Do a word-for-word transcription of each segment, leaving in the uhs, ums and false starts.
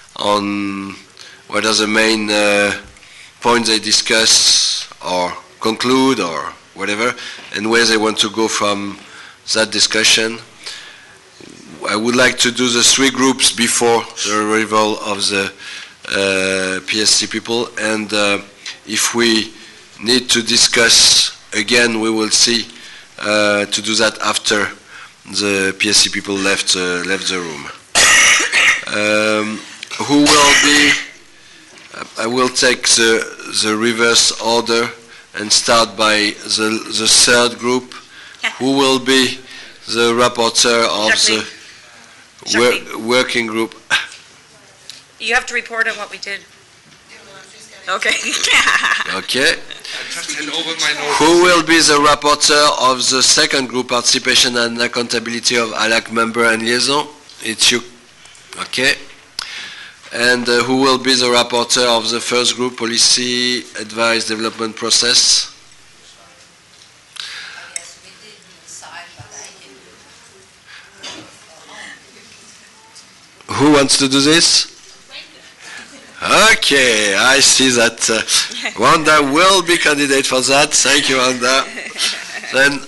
on what are the main uh, points they discuss or conclude or whatever, and where they want to go from that discussion. I would like to do the three groups before the arrival of the uh, P S C people, and uh, if we need to discuss again, we will see uh, to do that after the P S C people left uh, left the room. Um, who will be? I will take the the reverse order and start by the the third group. Yeah. Who will be the rapporteur of Jacqueline. the wor working group? You have to report on what we did. Okay. Okay. Just hand over my notes. Who will be the rapporteur of the second group, participation and accountability of A L A C member and liaison? It's you. Okay. And uh, who will be the rapporteur of the first group, policy advice development process? Yes, we did decide, but I can. Who wants to do this? Okay, I see that uh, Wanda will be candidate for that. Thank you, Wanda. Then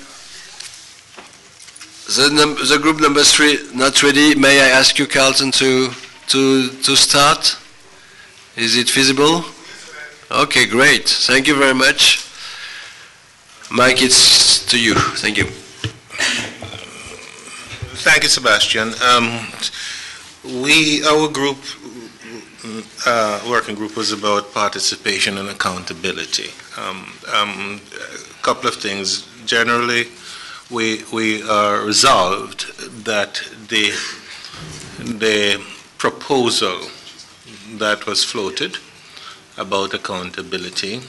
the, num the group number three not ready. May I ask you, Carlton, to to to start? Is it feasible? Okay, great. Thank you very much. Mike, it's to you. Thank you. Thank you, Sebastian. Um, we, our group, uh, working group was about participation and accountability. Um, um, a couple of things. Generally, we we are resolved that the the proposal that was floated about accountability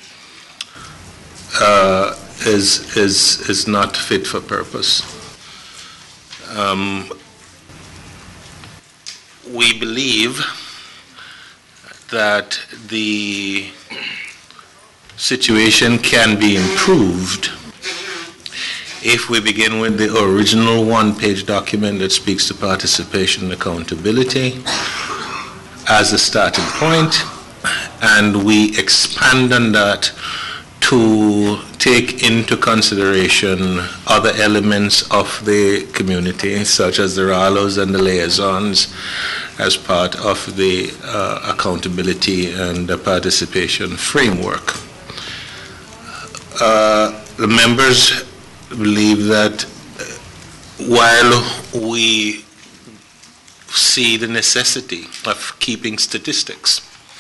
uh, is is is not fit for purpose. Um, we believe that the situation can be improved if we begin with the original one-page document that speaks to participation and accountability as a starting point, and we expand on that to take into consideration other elements of the community, such as the R A L Os and the liaisons, as part of the uh, accountability and the participation framework. Uh, the members believe that while we see the necessity of keeping statistics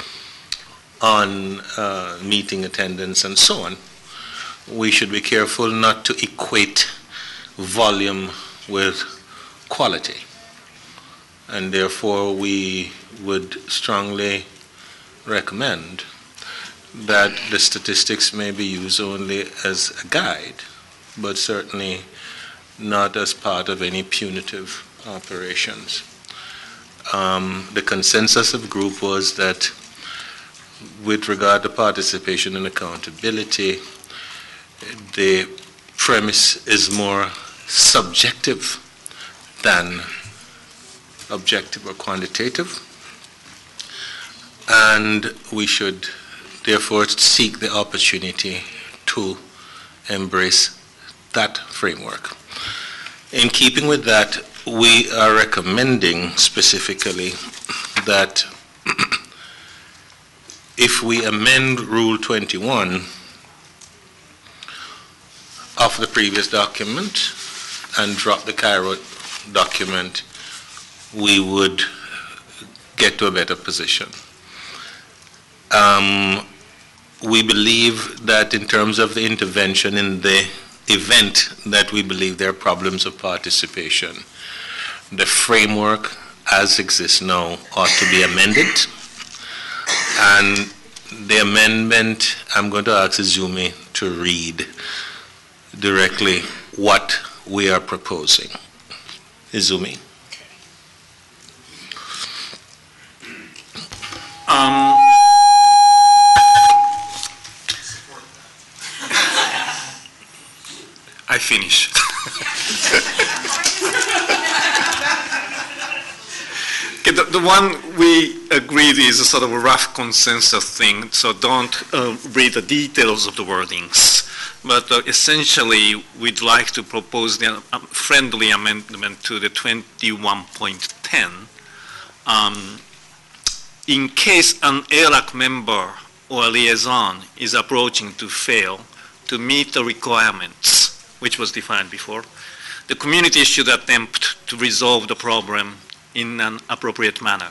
on uh, meeting attendance and so on, we should be careful not to equate volume with quality. And therefore, we would strongly recommend that the statistics may be used only as a guide, but certainly not as part of any punitive operations. Um, the consensus of the group was that with regard to participation and accountability, the premise is more subjective than objective or quantitative, and we should therefore seek the opportunity to embrace that framework. In keeping with that, we are recommending specifically that if we amend Rule twenty-one of the previous document and drop the Cairo document, we would get to a better position. Um, we believe that in terms of the intervention in the event that we believe there are problems of participation, the framework as exists now ought to be amended. And the amendment, I'm going to ask Izumi to read directly what we are proposing. Izumi. Um, I finish. Okay, the, the one we agreed is a sort of a rough consensus thing, so don't uh, read the details of the wordings. But uh, essentially, we'd like to propose the uh, friendly amendment to the twenty-one point ten. Um, in case an A L A C member or a liaison is approaching to fail to meet the requirements, which was defined before, the community should attempt to resolve the problem in an appropriate manner.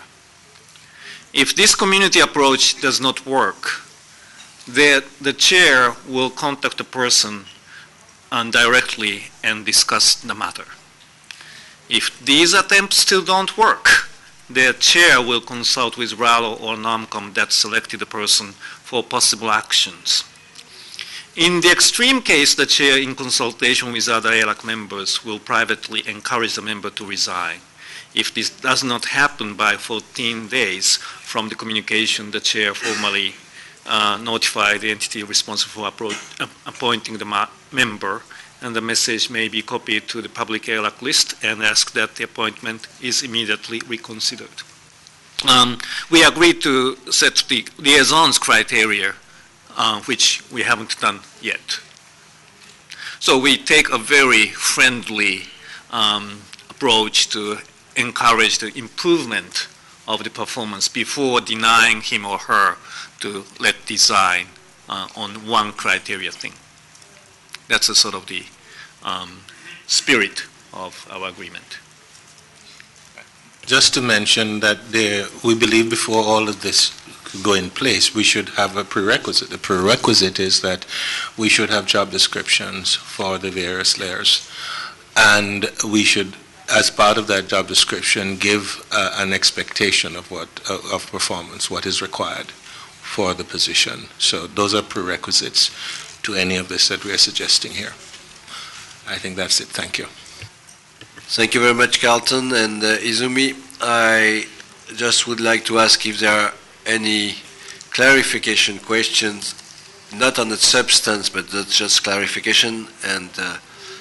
If this community approach does not work, the, the chair will contact the person um, directly and discuss the matter. If these attempts still don't work, the chair will consult with RALO or NOMCOM that selected the person for possible actions. In the extreme case, the chair, in consultation with other A L A C members, will privately encourage the member to resign. If this does not happen by fourteen days from the communication, the chair formally uh, notify the entity responsible for uh, appointing the member, and the message may be copied to the public A L A C list and ask that the appointment is immediately reconsidered. Um, we agreed to set the liaisons criteria, uh, which we haven't done yet. So we take a very friendly um, approach to encourage the improvement of the performance before denying him or her to let design uh, on one criteria thing. That's a sort of the um, spirit of our agreement. Just to mention that there, we believe before all of this could go in place, we should have a prerequisite. The prerequisite is that we should have job descriptions for the various layers, and we should, as part of that job description, give uh, an expectation of what uh, of performance, what is required for the position. So those are prerequisites to any of this that we are suggesting here. I think that's it. Thank you. Thank you very much, Carlton. And uh, Izumi, I just would like to ask if there are any clarification questions, not on the substance, but that's just clarification. And uh,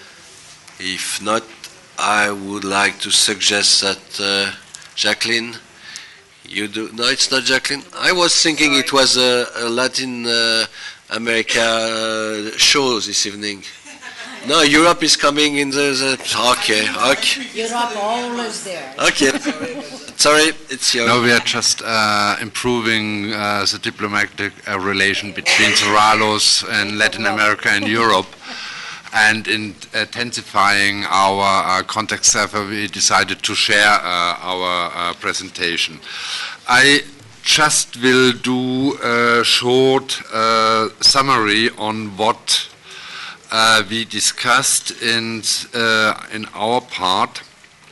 if not, I would like to suggest that uh, Jacqueline, you do. No, it's not Jacqueline. I was thinking Sorry. it was a, a Latin uh, America uh, show this evening. No, Europe is coming in the, the okay, okay. Europe always there. Okay. Sorry, it's your. No, we are just uh, improving uh, the diplomatic uh, relation between the RALOs and Latin America and Europe. And in intensifying our uh, contacts, therefore, we decided to share uh, our uh, presentation. I just will do a short uh, summary on what uh, we discussed in, uh, in our part.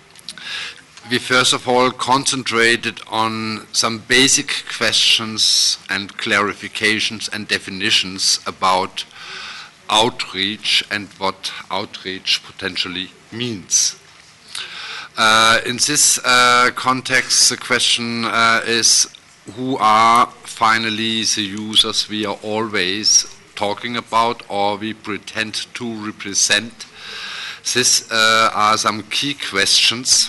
We first of all concentrated on some basic questions and clarifications and definitions about outreach and what outreach potentially means. Uh, in this uh, context, the question uh, is, who are finally the users we are always talking about or we pretend to represent? These uh, are some key questions.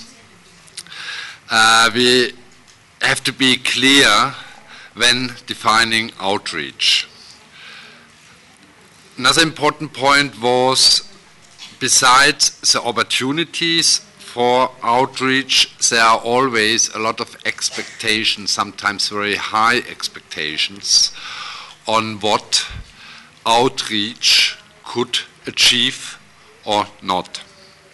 Uh, we have to be clear when defining outreach. Another important point was, besides the opportunities for outreach, there are always a lot of expectations, sometimes very high expectations, on what outreach could achieve or not.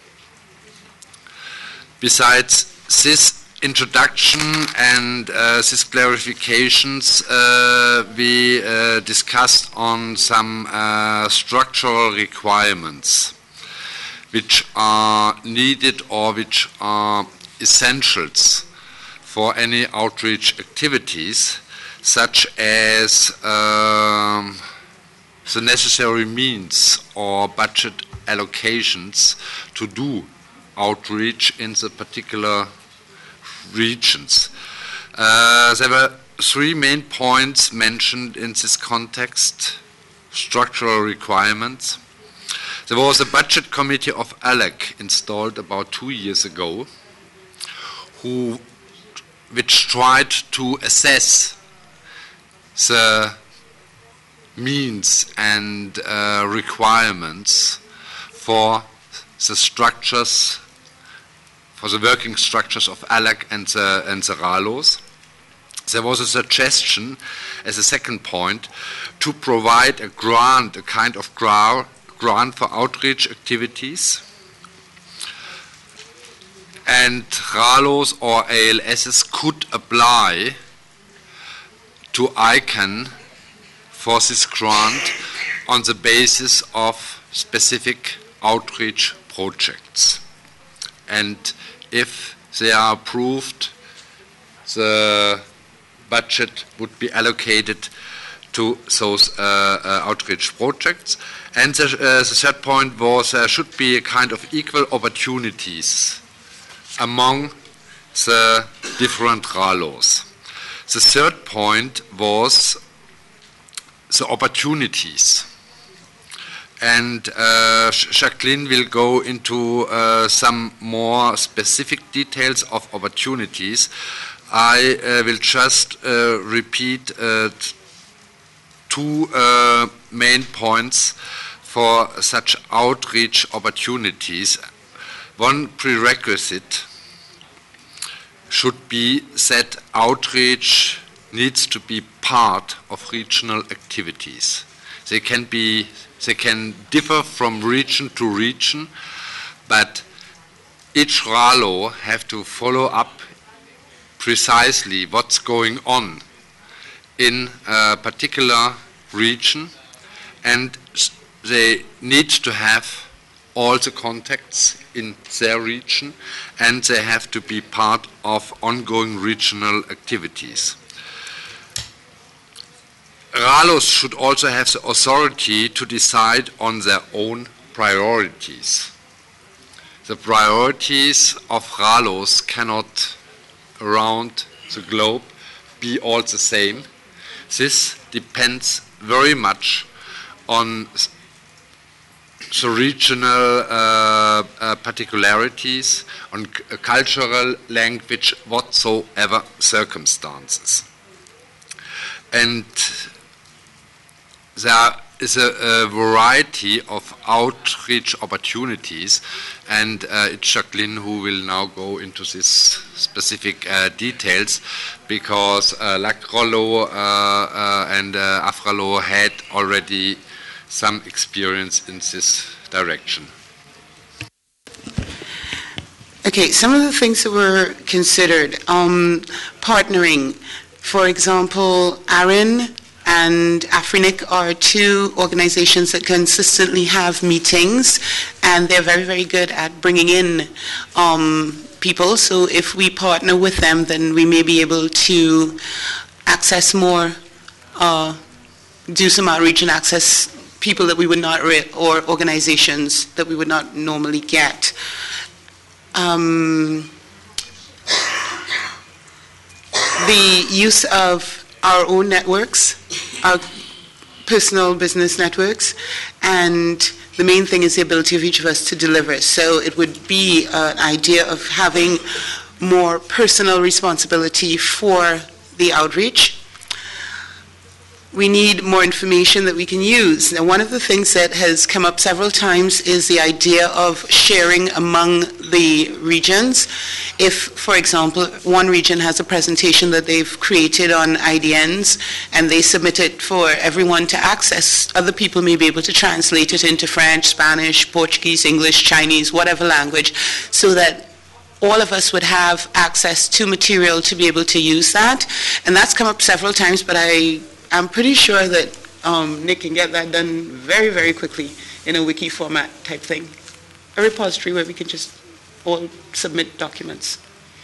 Besides this introduction and uh, these clarifications, uh, we uh, discussed on some uh, structural requirements which are needed or which are essentials for any outreach activities, such as um, the necessary means or budget allocations to do outreach in the particular regions. Uh, there were three main points mentioned in this context: structural requirements. There was a budget committee of A L E C installed about two years ago, who which tried to assess the means and uh, requirements for the structures, for the working structures of ALAC and the, and the RALOS. There was a suggestion, as a second point, to provide a grant, a kind of gra grant for outreach activities. And RALOS or A L Ss could apply to ICANN for this grant on the basis of specific outreach projects. And if they are approved, the budget would be allocated to those uh, uh, outreach projects. And the, uh, the third point was there should be a kind of equal opportunities among the different RALOS. The third point was the opportunities. And uh, Jacqueline will go into uh, some more specific details of opportunities. I uh, will just uh, repeat uh, two uh, main points for such outreach opportunities. One prerequisite should be that outreach needs to be part of regional activities. They can be, they can differ from region to region, but each RALO have to follow up precisely what's going on in a particular region, and they need to have all the contacts in their region, and they have to be part of ongoing regional activities. RALOS should also have the authority to decide on their own priorities. The priorities of RALOS cannot, around the globe, be all the same. This depends very much on the regional uh, uh, particularities, on c cultural, language, whatsoever circumstances. And there is a, a variety of outreach opportunities, and uh, it's Jacqueline who will now go into these specific uh, details, because uh, LAC-RALO uh, uh, and uh, AFRALO had already some experience in this direction. Okay, some of the things that were considered, um, partnering. For example, ARIN and AFRINIC are two organizations that consistently have meetings, and they're very, very good at bringing in um, people. So if we partner with them, then we may be able to access more, uh, do some outreach and access people that we would not, re or organizations that we would not normally get. Um, the use of our own networks, our personal business networks, and the main thing is the ability of each of us to deliver. So it would be an idea of having more personal responsibility for the outreach. We need more information that we can use. Now, one of the things that has come up several times is the idea of sharing among the regions. If, for example, one region has a presentation that they've created on I D Ns and they submit it for everyone to access, other people may be able to translate it into French, Spanish, Portuguese, English, Chinese, whatever language, so that all of us would have access to material to be able to use that. And that's come up several times, but I I'm pretty sure that um, Nick can get that done very, very quickly in a wiki format type thing. A repository where we can just all submit documents.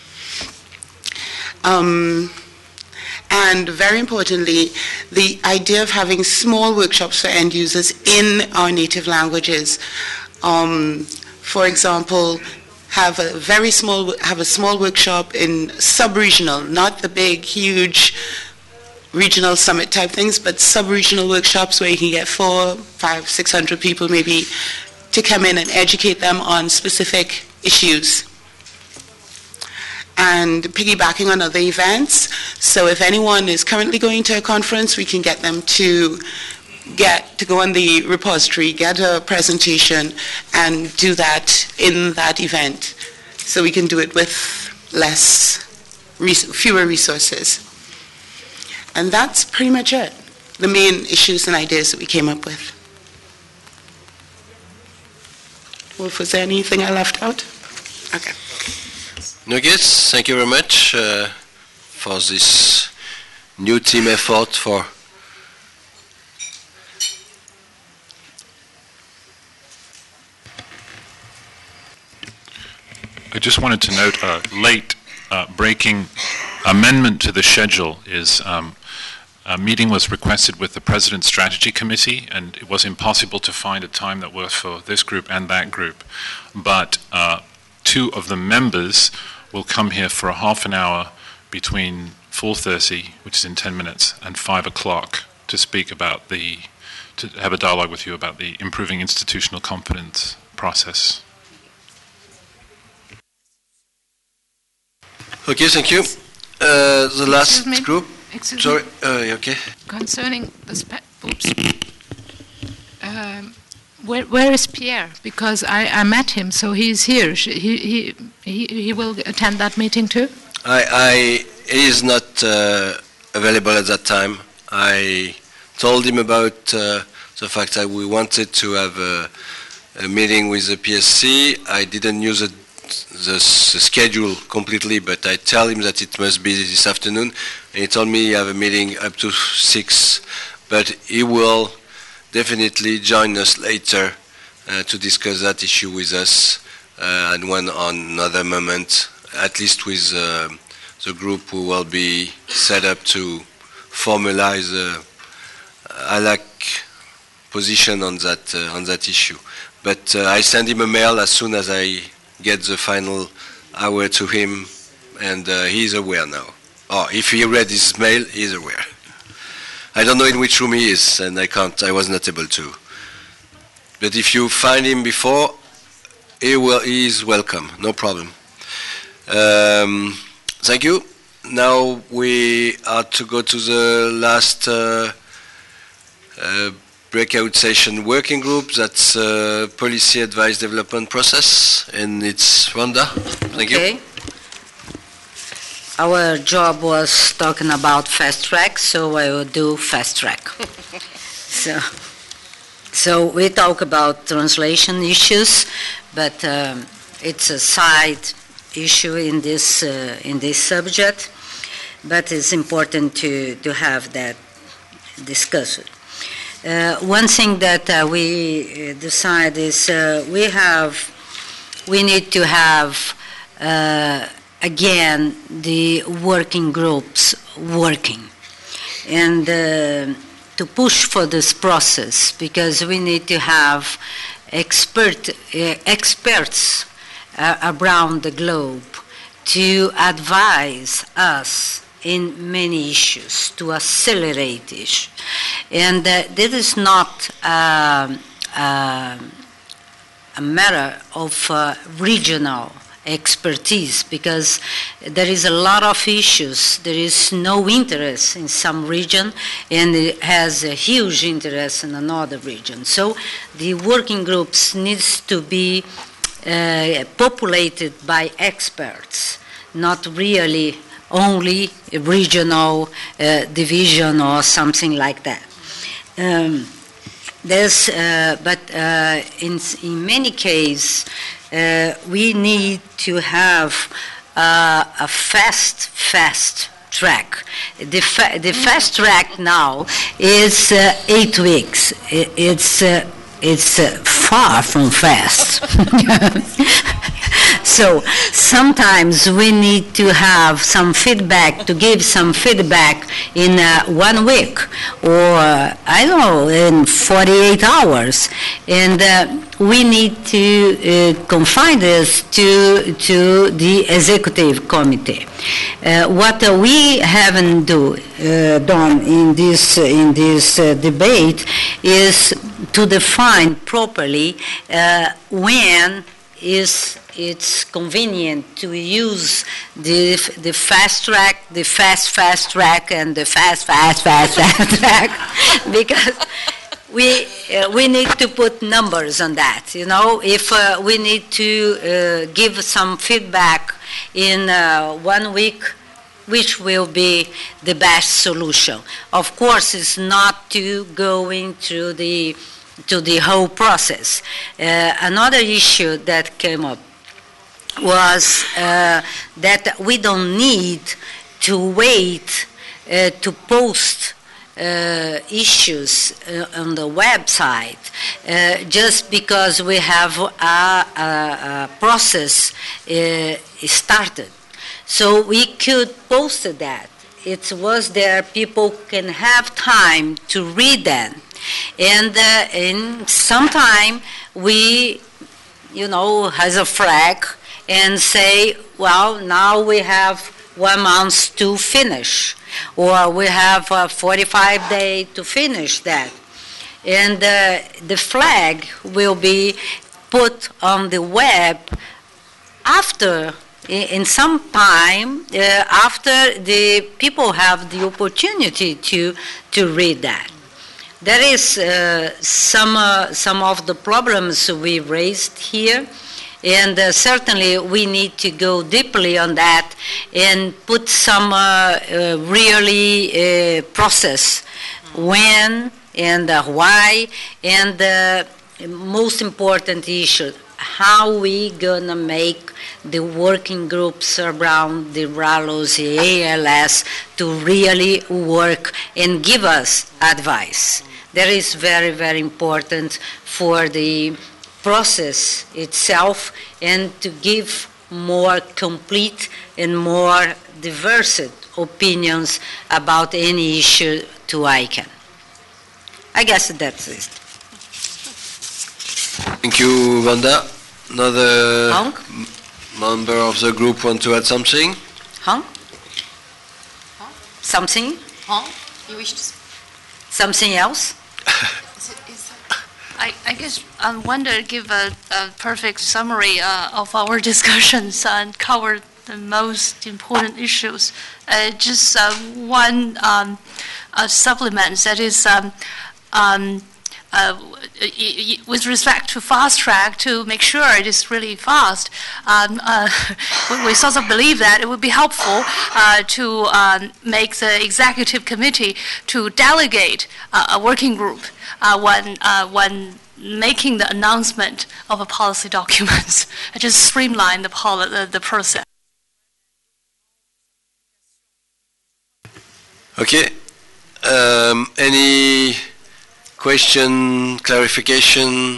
Um, and very importantly, the idea of having small workshops for end users in our native languages. Um, for example, have a very small, have a small workshop in sub-regional, not the big, huge, regional summit type things, but sub-regional workshops where you can get four, five, six hundred people maybe to come in and educate them on specific issues. and piggybacking on other events. So if anyone is currently going to a conference, we can get them to get to go on the repository, get a presentation, and do that in that event. So we can do it with less, res- fewer resources. And that's pretty much it, the main issues and ideas that we came up with. Wolf, was there anything I left out? Okay. No, yes, thank you very much uh, for this new team effort for I just wanted to note a late uh, breaking amendment to the schedule is um, a meeting was requested with the President's Strategy Committee, and it was impossible to find a time that works for this group and that group. But uh, two of the members will come here for a half an hour between four thirty, which is in ten minutes, and five o'clock to speak about the, to have a dialogue with you about the improving institutional competence process. Okay, thank you. Uh, the last Excuse me? group. Excuse Sorry. me. Uh, okay. Concerning the spe- oops. Um, where, where is Pierre? Because I, I met him, so he's here. Sh- He, he he he will attend that meeting too. I, I he is not uh, available at that time. I told him about uh, the fact that we wanted to have a, a meeting with the P S C. I didn't use it. The, the schedule completely, but I tell him that it must be this afternoon, and he told me he have a meeting up to six, but he will definitely join us later uh, to discuss that issue with us, uh, and one on another moment, at least with uh, the group who will be set up to formalize the uh, A L A C position on that uh, on that issue. But uh, I send him a mail as soon as I get the final hour to him, and uh, he's aware now. Oh, if he read his mail, he's aware. I don't know in which room he is, and I can't, I was not able to. But if you find him before, he will, he is welcome, no problem. Um, thank you. Now we are to go to the last uh, uh, breakout session working group. That's uh, policy advice development process, and it's Rhonda. Thank Okay. you. Our job was talking about fast track, so I will do fast track. so, so we talk about translation issues, but um, it's a side issue in this uh, in this subject. But it's important to to have that discussed. Uh, one thing that uh, we decide is uh, we have, we need to have, uh, again, the working groups working. And uh, to push for this process, because we need to have expert, uh, experts uh, around the globe to advise us in many issues, to accelerate issues. And uh, this is not uh, uh, a matter of uh, regional expertise, because there is a lot of issues. There is no interest in some region, and it has a huge interest in another region. So the working groups needs to be uh, populated by experts, not really only a regional uh, division or something like that. Um, there's, uh, but uh, in, in many cases, uh, we need to have uh, a fast, fast track. The, fa- the fast track now is uh, eight weeks. It, it's uh, it's uh, far from fast. So sometimes we need to have some feedback, to give some feedback in uh, one week, or uh, I don't know, in forty-eight hours. And uh, we need to uh, confine this to, to the executive committee. Uh, what uh, we haven't do, uh, done in this, in this uh, debate is to define properly uh, when is it's convenient to use the the fast track, the fast fast track, and the fast fast fast fast track, because we uh, we need to put numbers on that. You know, if uh, we need to uh, give some feedback in uh, one week, which will be the best solution. Of course, it's not to going through the to the whole process. Uh, another issue that came up was uh, that we don't need to wait uh, to post uh, issues uh, on the website uh, just because we have a, a, a process uh, started. So we could post that. It was there, people can have time to read them. And uh, in some time, we, you know, has a flag and say, well, now we have one month to finish, or we have uh, forty-five days to finish that. And uh, the flag will be put on the web after, in some time, uh, after the people have the opportunity to, to read that. There is uh, some, uh, some of the problems we raised here, and uh, certainly we need to go deeply on that and put some uh, uh, really uh, process when and uh, why, and the uh, most important issue, how we gonna make the working groups around the R A L O S, the A L S, to really work and give us advice. That is very, very important for the process itself and to give more complete and more diverse opinions about any issue to I C A N. I guess that's it. Thank you, Wanda. Another Hank? m- member of the group want to add something? Huh? Something? Huh? You wish to s- Something else? is it- is it- I, I guess I wonder give a, a perfect summary uh, of our discussions and cover the most important issues. Uh, just uh, one um, uh, supplement, that is um, um, uh, y- y- with respect to fast track, to make sure it is really fast, um, uh, we, we sort of believe that it would be helpful uh, to um, make the executive committee to delegate uh, a working group uh, when, uh, when making the announcement of a policy documents, and just streamline the, poli- the, the process. Okay. Um, any question, clarification?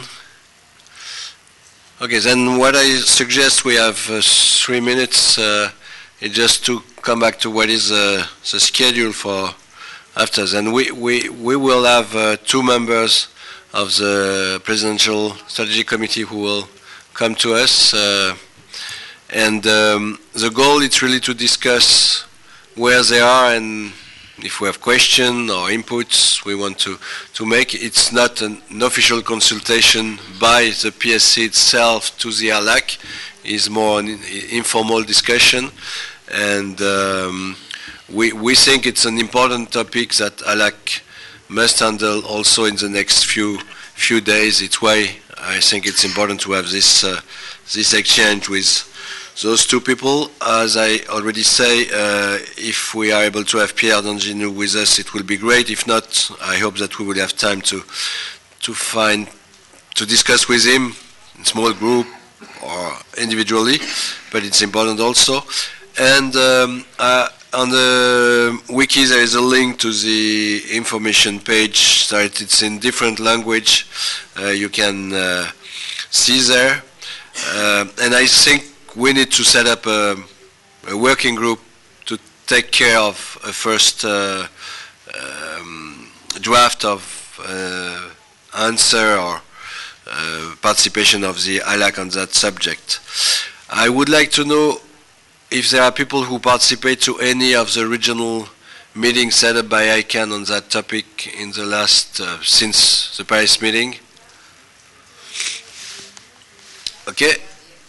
Okay, then what I suggest, we have uh, three minutes, uh, is just to come back to what is uh, the schedule for after. And we, we, we will have uh, two members of the Presidential Strategy Committee who will come to us. Uh, and um, the goal is really to discuss where they are, and if we have questions or inputs we want to, to make. It's not an, an official consultation by the P S C itself to the A L A C. It's more an informal discussion. And um, we, we think it's an important topic that A L A C must handle also in the next few few days. It's why I think it's important to have this, uh, this exchange with those two people. As I already say, uh, if we are able to have Pierre D'Anginou with us, it will be great. If not, I hope that we will have time to to find, to discuss with him in small group or individually, but it's important also. And um, uh, on the wiki there is a link to the information page that it's in different language. Uh, you can uh, see there. Uh, and I think we need to set up a, a working group to take care of a first uh, um, draft of uh, answer or uh, participation of the A L A C on that subject. I would like to know if there are people who participate to any of the regional meetings set up by I C A N on that topic in the last, uh, since the Paris meeting. Okay.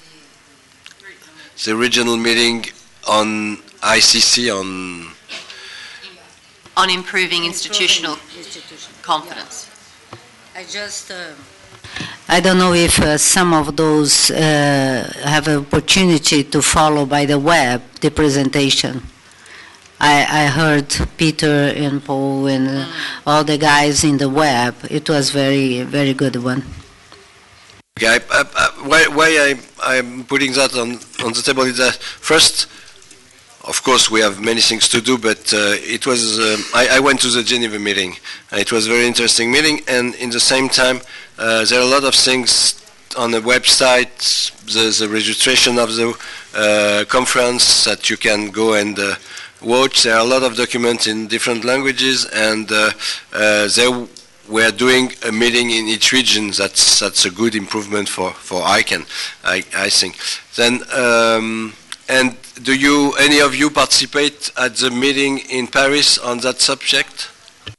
the regional meeting on I C C, on On improving institutional confidence. I just, uh, I don't know if uh, some of those uh, have an opportunity to follow by the web the presentation. I, I heard Peter and Paul and uh, all the guys in the web. It was very, very good one. Okay, I, I, I, why, why I, I'm putting that on, on the table is that first, of course, we have many things to do, but uh, it was, uh, I, I went to the Geneva meeting. It was a very interesting meeting, and in the same time, uh, there are a lot of things on the website, the, the registration of the uh, conference that you can go and uh, watch. There are a lot of documents in different languages, and uh, uh, they were doing a meeting in each region. That's, that's a good improvement for, for I C A N, I, I think. Then, um, and do you, any of you participate at the meeting in Paris on that subject?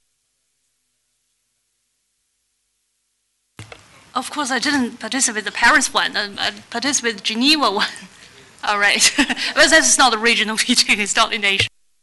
Of course, I didn't participate in the Paris one. I, I participated in the Geneva one. All right. But that's not a regional meeting. It's not in Asia.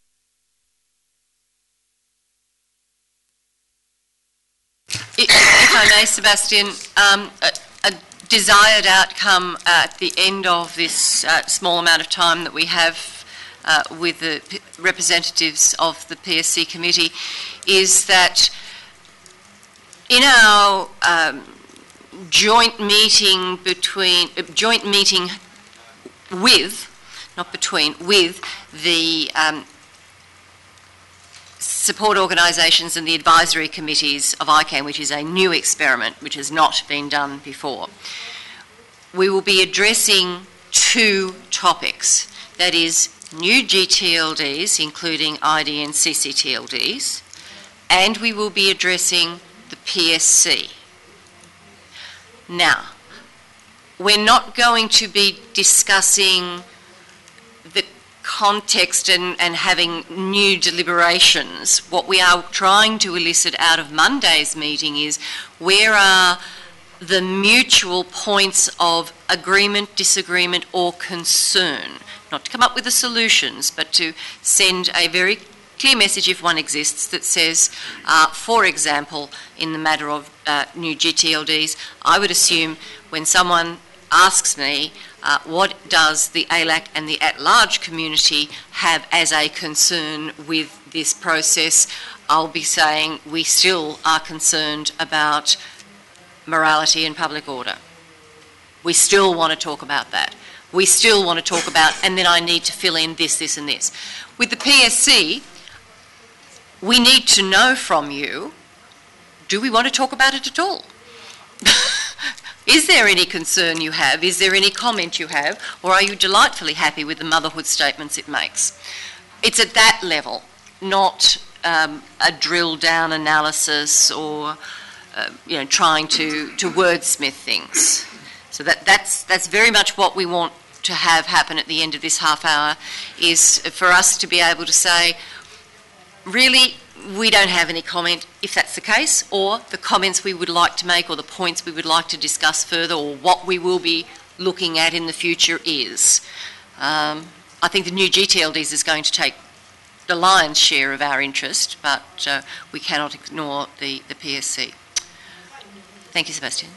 If I may, Sebastian, um, a, a desired outcome at the end of this uh, small amount of time that we have uh, with the p- representatives of the P S C committee is that in our um, joint meeting between, uh, joint meeting with, not between, with the um, support organisations and the advisory committees of I C A N, which is a new experiment which has not been done before. We will be addressing two topics, that is new G T L Ds, including I D and C C T L Ds, and we will be addressing the P S C. Now, we're not going to be discussing the context and, and having new deliberations. What we are trying to elicit out of Monday's meeting is where are the mutual points of agreement, disagreement or concern, not to come up with the solutions, but to send a very clear message, if one exists, that says, uh, for example, in the matter of uh, new G T L Ds, I would assume when someone asks me uh, what does the A L A C and the at-large community have as a concern with this process, I'll be saying we still are concerned about morality and public order. We still want to talk about that. We still want to talk about, and then I need to fill in this, this and this. With the P S C, we need to know from you, do we want to talk about it at all? Is there any concern you have? Is there any comment you have? Or are you delightfully happy with the motherhood statements it makes? It's at that level, not um, a drill-down analysis or uh, you know, trying to, to wordsmith things. So that, that's, that's very much what we want to have happen at the end of this half hour, is for us to be able to say, really, we don't have any comment if that's the case, or the comments we would like to make or the points we would like to discuss further or what we will be looking at in the future is. Um, I think the new G T L Ds is going to take the lion's share of our interest, but uh, we cannot ignore the, the P S C. Thank you, Sebastian.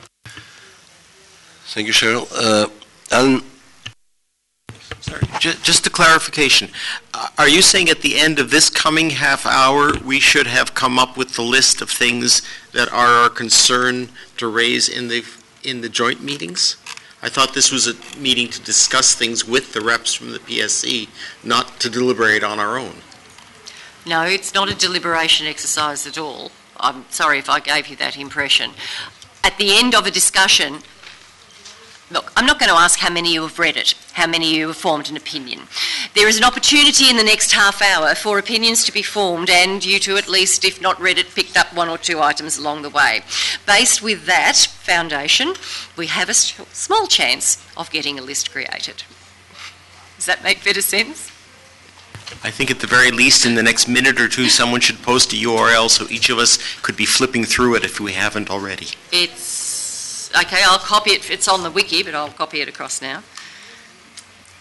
Thank you, Cheryl. Uh, Alan? Sorry, just, just a clarification. Uh, are you saying at the end of this coming half hour, we should have come up with the list of things that are our concern to raise in the in the joint meetings? I thought this was a meeting to discuss things with the reps from the P S C, not to deliberate on our own. No, it's not a deliberation exercise at all. I'm sorry if I gave you that impression. At the end of a discussion, look, I'm not going to ask how many of you have read it, how many of you have formed an opinion. There is an opportunity in the next half hour for opinions to be formed and you to, at least, if not read it, picked up one or two items along the way. Based with that foundation, we have a small chance of getting a list created. Does that make better sense? I think at the very least in the next minute or two, someone should post a U R L so each of us could be flipping through it if we haven't already. It's okay, I'll copy it. It's on the wiki, but I'll copy it across now.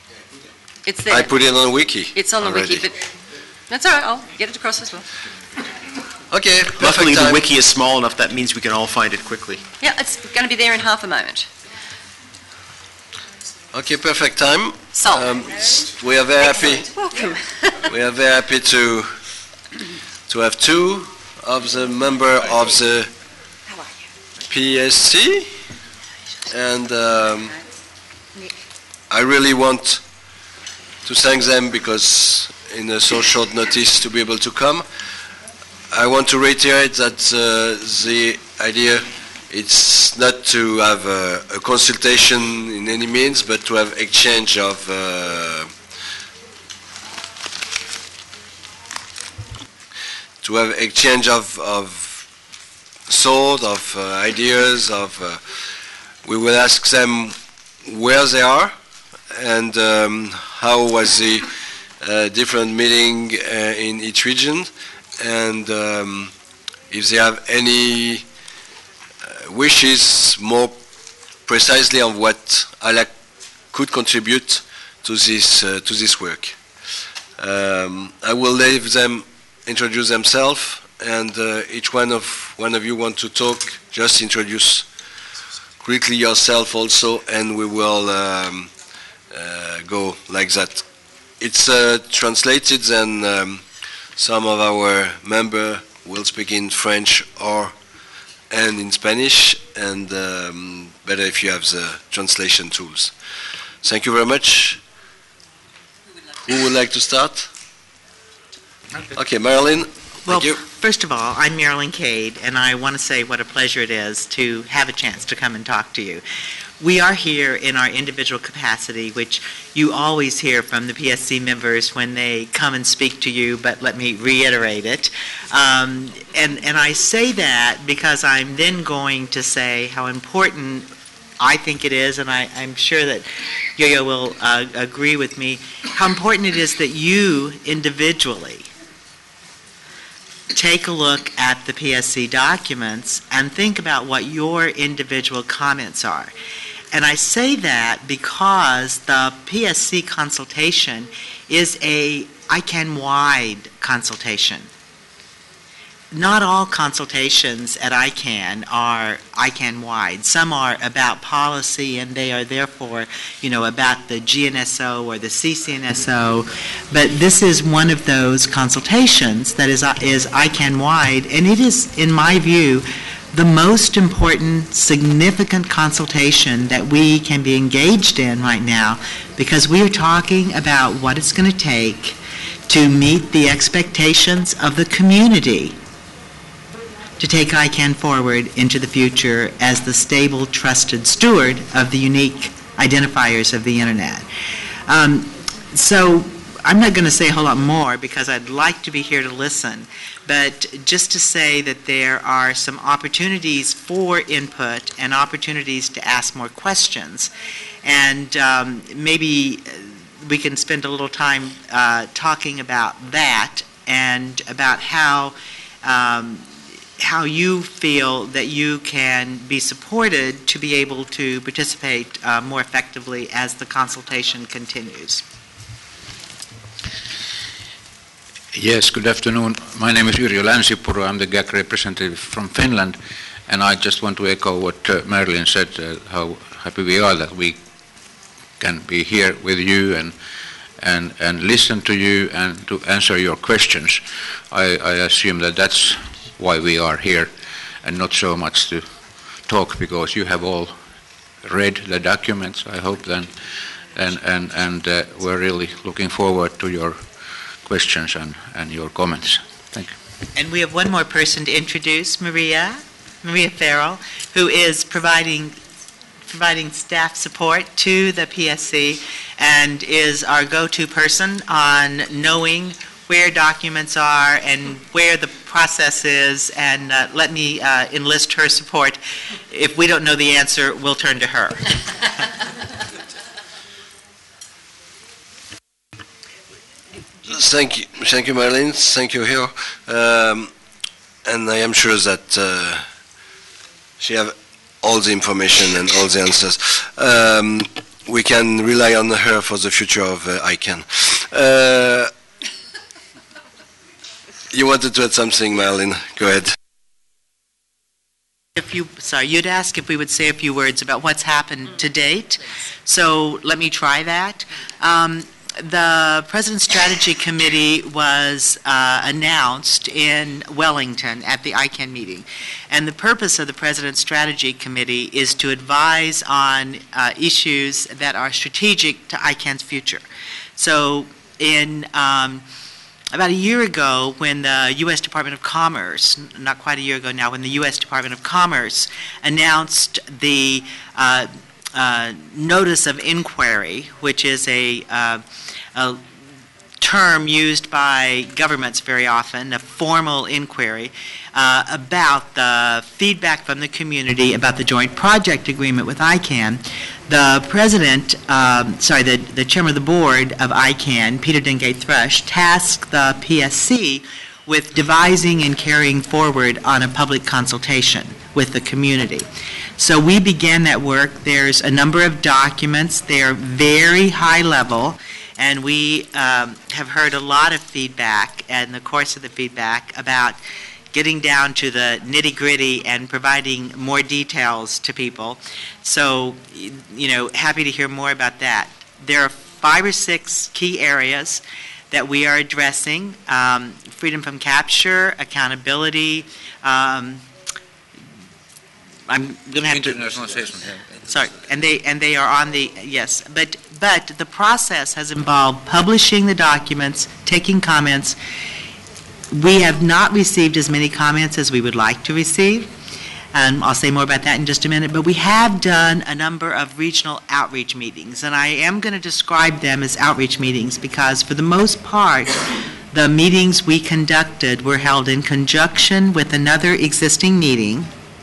It's there. I put it on Wiki. It's on the already. wiki, but that's all right. I'll get it across as well. Okay, Luckily, perfect the time. wiki is small enough, that means we can all find it quickly. Yeah, it's going to be there in half a moment. Okay, perfect time. So, Um, we are very happy. welcome. We are very happy to to have two of the member of the P S C, and um, I really want to thank them because in a so short notice to be able to come. I want to reiterate that uh, the idea it's not to have a, a consultation in any means, but to have exchange of uh, to have exchange of, of thought, of uh, ideas, of uh, we will ask them where they are and um, how was the uh, different meeting uh, in each region, and um, if they have any uh, wishes more precisely on what A L A C could contribute to this uh, to this work. Um, I will leave them introduce themselves, and uh, each one of one of you want to talk, just introduce quickly yourself also, and we will um, uh, go like that. It's uh, translated, and um, some of our members will speak in French or and in Spanish, and um, better if you have the translation tools. Thank you very much. Who would like to start? Okay, Marilyn. Well, Thank you. first of all, I'm Marilyn Cade, and I want to say what a pleasure it is to have a chance to come and talk to you. We are here in our individual capacity, which you always hear from the P S C members when they come and speak to you, but let me reiterate it. Um, and, and I say that because I'm then going to say how important I think it is, and I, I'm sure that Yo-Yo will uh, agree with me, how important it is that you individually take a look at the P S C documents and think about what your individual comments are. And I say that because the P S C consultation is a I C A N-wide consultation. Not all consultations at I C A N are I C A N-wide. Some are about policy, and they are therefore, you know, about the G N S O or the C C N S O. But this is one of those consultations that is is I C A N-wide, and it is, in my view, the most important, significant consultation that we can be engaged in right now, because we are talking about what it's going to take to meet the expectations of the community to take I C A N forward into the future as the stable, trusted steward of the unique identifiers of the Internet. Um, so I'm not going to say a whole lot more because I'd like to be here to listen, but just to say that there are some opportunities for input and opportunities to ask more questions. And um, maybe we can spend a little time uh, talking about that and about how um, how you feel that you can be supported to be able to participate uh, more effectively as the consultation continues. Yes, good afternoon. My name is Yrjö Länsipuro. I'm the G A C representative from Finland, and I just want to echo what uh, Marilyn said, uh, how happy we are that we can be here with you and and and listen to you and to answer your questions. I, I assume that that's why we are here, and not so much to talk, because you have all read the documents, I hope, then, and and and uh, we're really looking forward to your questions and, and your comments. Thank you. And we have one more person to introduce, Maria, Maria Farrell, who is providing providing staff support to the P S C and is our go-to person on knowing where documents are and where the process is, and uh, let me uh, enlist her support. If we don't know the answer, we'll turn to her. Thank you, thank you, Marilyn. Thank you, Hero. Um, and I am sure that uh, she have all the information and all the answers. Um, we can rely on her for the future of uh, ICANN. Uh, you wanted to add something, Marilyn? Go ahead. If you, sorry, you'd ask if we would say a few words about what's happened to date. So let me try that. Um, the President's Strategy Committee was uh, announced in Wellington at the ICANN meeting. And the purpose of the President's Strategy Committee is to advise on uh, issues that are strategic to ICANN's future. So in um, about a year ago, when the U S Department of Commerce, not quite a year ago now, when the U S Department of Commerce announced the uh, uh, Notice of Inquiry, which is a, uh, a term used by governments very often, a formal inquiry, uh, about the feedback from the community about the joint project agreement with ICANN, the president, um, sorry, the, the chairman of the board of ICANN, Peter Dengate Thrush, tasked the P S C with devising and carrying forward on a public consultation with the community. So we began that work. There's a number of documents. They're very high level, and we um, have heard a lot of feedback in the course of the feedback about getting down to the nitty-gritty and providing more details to people. So, you know, happy to hear more about that. There are five or six key areas that we are addressing: um, freedom from capture, accountability. Um, I'm going to have to. Internationalization. Sorry, and they and they are on the yes, but but the process has involved publishing the documents, taking comments. We have not received as many comments as we would like to receive, and I'll say more about that in just a minute, but we have done a number of regional outreach meetings, and I am going to describe them as outreach meetings because for the most part, the meetings we conducted were held in conjunction with another existing meeting,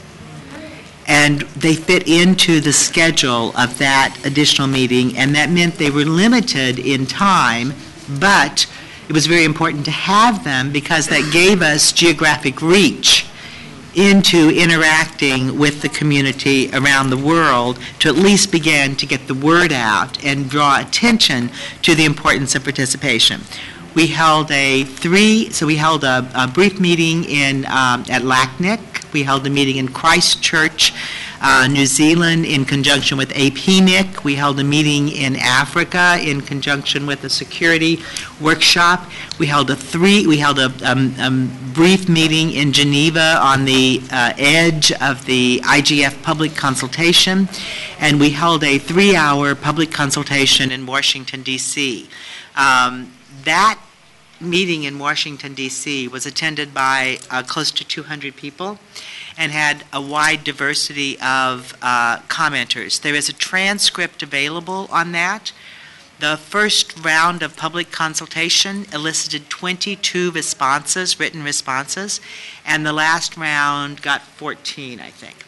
and they fit into the schedule of that additional meeting, and that meant they were limited in time, but it was very important to have them because that gave us geographic reach into interacting with the community around the world to at least begin to get the word out and draw attention to the importance of participation. We held a three, so we held a, a brief meeting in um, at LACNIC. We held a meeting in Christchurch, uh, New Zealand, in conjunction with A P N I C. We held a meeting in Africa in conjunction with a security workshop. We held a three. We held a um, um, brief meeting in Geneva on the uh, edge of the I G F public consultation, and we held a three-hour public consultation in Washington D C. Um, that meeting in Washington, D C was attended by uh, close to two hundred people and had a wide diversity of uh, commenters. There is a transcript available on that. The first round of public consultation elicited twenty-two responses, written responses, and the last round got fourteen, I think.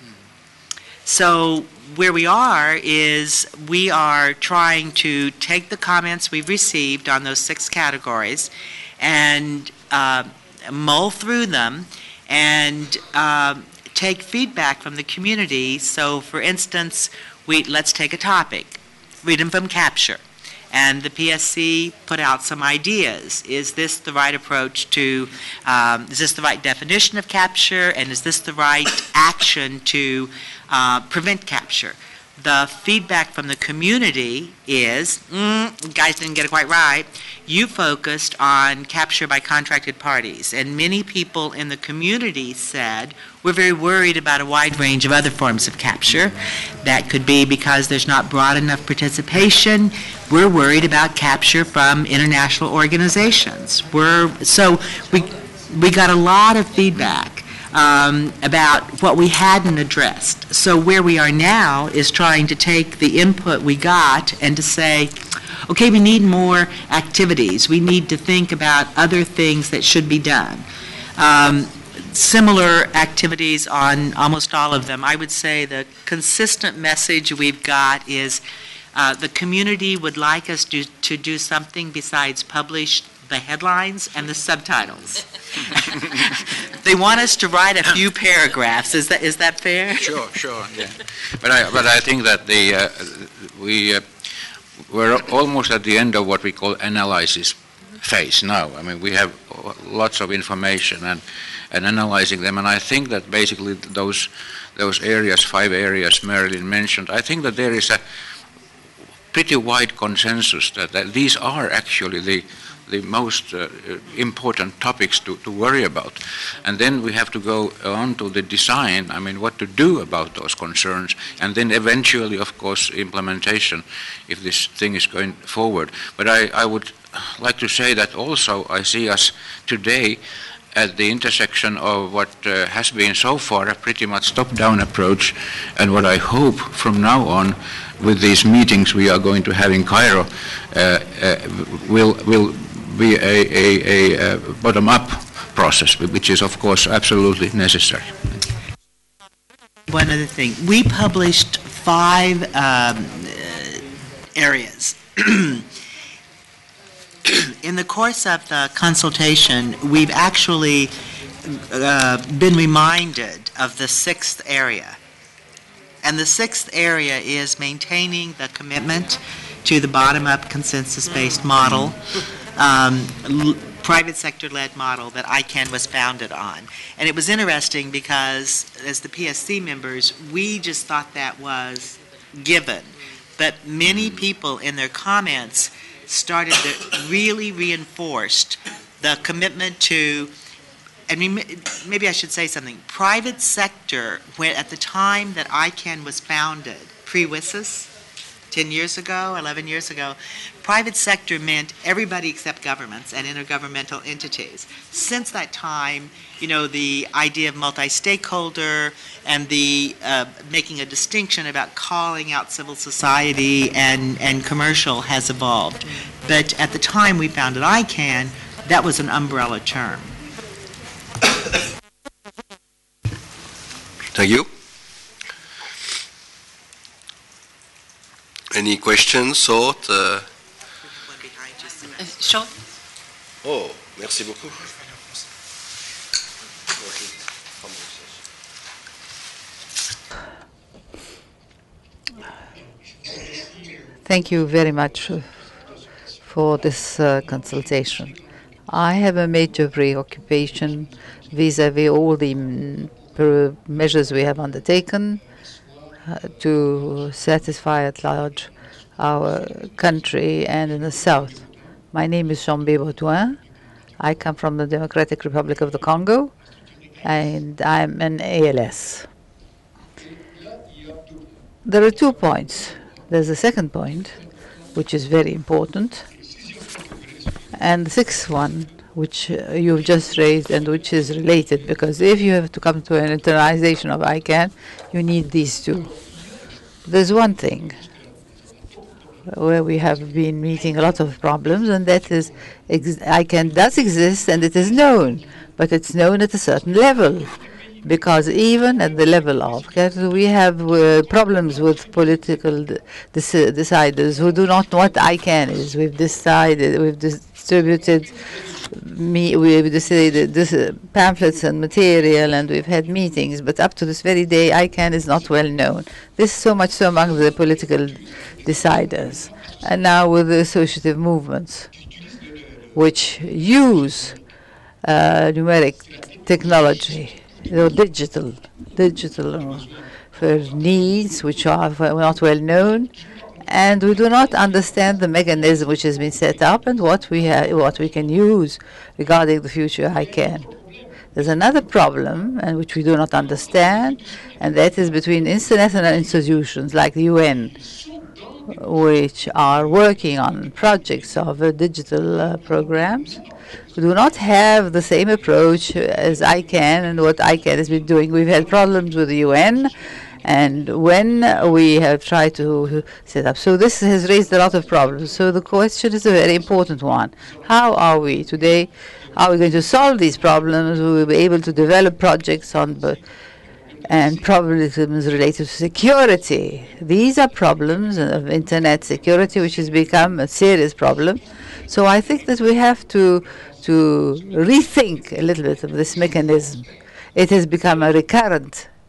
So where we are is we are trying to take the comments we've received on those six categories and uh, mull through them and uh, take feedback from the community. So for instance, we let's take a topic, freedom from capture. And the P S C put out some ideas. Is this the right approach to, um, is this the right definition of capture, and is this the right action to uh, prevent capture? The feedback from the community is, mm, you guys didn't get it quite right. You focused on capture by contracted parties, and many people in the community said, we're very worried about a wide range of other forms of capture. That could be because there's not broad enough participation. We're worried about capture from international organizations. We're, so we, we got a lot of feedback um, about what we hadn't addressed. So where we are now is trying to take the input we got and to say, okay, we need more activities. We need to think about other things that should be done. Um, similar activities on almost all of them. I would say the consistent message we've got is uh, the community would like us to, to do something besides publish the headlines and the subtitles. They want us to write a few paragraphs. Is that is that fair? Sure, sure, yeah. But I but I think that the uh, we uh, we're almost at the end of what we call analysis phase now. I mean, we have lots of information and, and analyzing them, and I think that basically those those areas, five areas Marilyn mentioned, I think that there is a pretty wide consensus that, that these are actually the the most uh, important topics to, to worry about. And then we have to go on to the design, I mean, what to do about those concerns, and then eventually, of course, implementation, if this thing is going forward. But I, I would like to say that also I see us today at the intersection of what uh, has been so far a pretty much top-down approach, and what I hope from now on with these meetings we are going to have in Cairo uh, uh, will, will be a, a, a, a bottom-up process, which is of course absolutely necessary. One other thing, we published five um, areas. In the course of the consultation, we've actually uh, been reminded of the sixth area. And the sixth area is maintaining the commitment to the bottom-up consensus-based model, um, l- private sector-led model that I CANN was founded on. And it was interesting because as the P S C members, we just thought that was given. But many people in their comments started to really reinforced the commitment to, and maybe I should say something, private sector, when at the time that I CANN was founded, pre-W I S S, ten years ago, eleven years ago, private sector meant everybody except governments and intergovernmental entities. Since that time, you know, the idea of multi-stakeholder and the uh, making a distinction about calling out civil society and, and commercial has evolved. But at the time we founded I CANN, that was an umbrella term. Thank you. Any questions, thought? Uh... Sean? Oh, merci beaucoup. Thank you very much for this uh, consultation. I have a major preoccupation vis-à-vis all the mm, per- measures we have undertaken uh, to satisfy at large our country and in the south. My name is Jean-B Baudouin. I come from the Democratic Republic of the Congo, and I'm an A L S. There are two points. There's a second point, which is very important, and the sixth one, which uh, you've just raised and which is related, because if you have to come to an internalization of I CANN, you need these two. There's one thing where we have been meeting a lot of problems, and that is ex- I CANN does exist and it is known, but it's known at a certain level. Because even at the level of, we have uh, problems with political de- dec- deciders who do not know what I CANN is. We've decided, we've distributed, me, we've decided this, uh, pamphlets and material, and we've had meetings. But up to this very day, I CANN is not well known. This is so much so among the political deciders, and now with the associative movements, which use uh, numeric technology. Or digital, digital for needs which are not well known, and we do not understand the mechanism which has been set up and what we ha- what we can use regarding the future I CANN. There's another problem, and which we do not understand, and that is between international institutions like the U N, which are working on projects of uh, digital uh, programs. We do not have the same approach as I CANN and what I CANN has been doing. We've had problems with the U N, and when we have tried to set up. So this has raised a lot of problems. So the question is a very important one. How are we today, are we going to solve these problems? We will be able to develop projects on and problems related to security. These are problems of internet security, which has become a serious problem. So I think that we have to to rethink a little bit of this mechanism. It has become a recurrent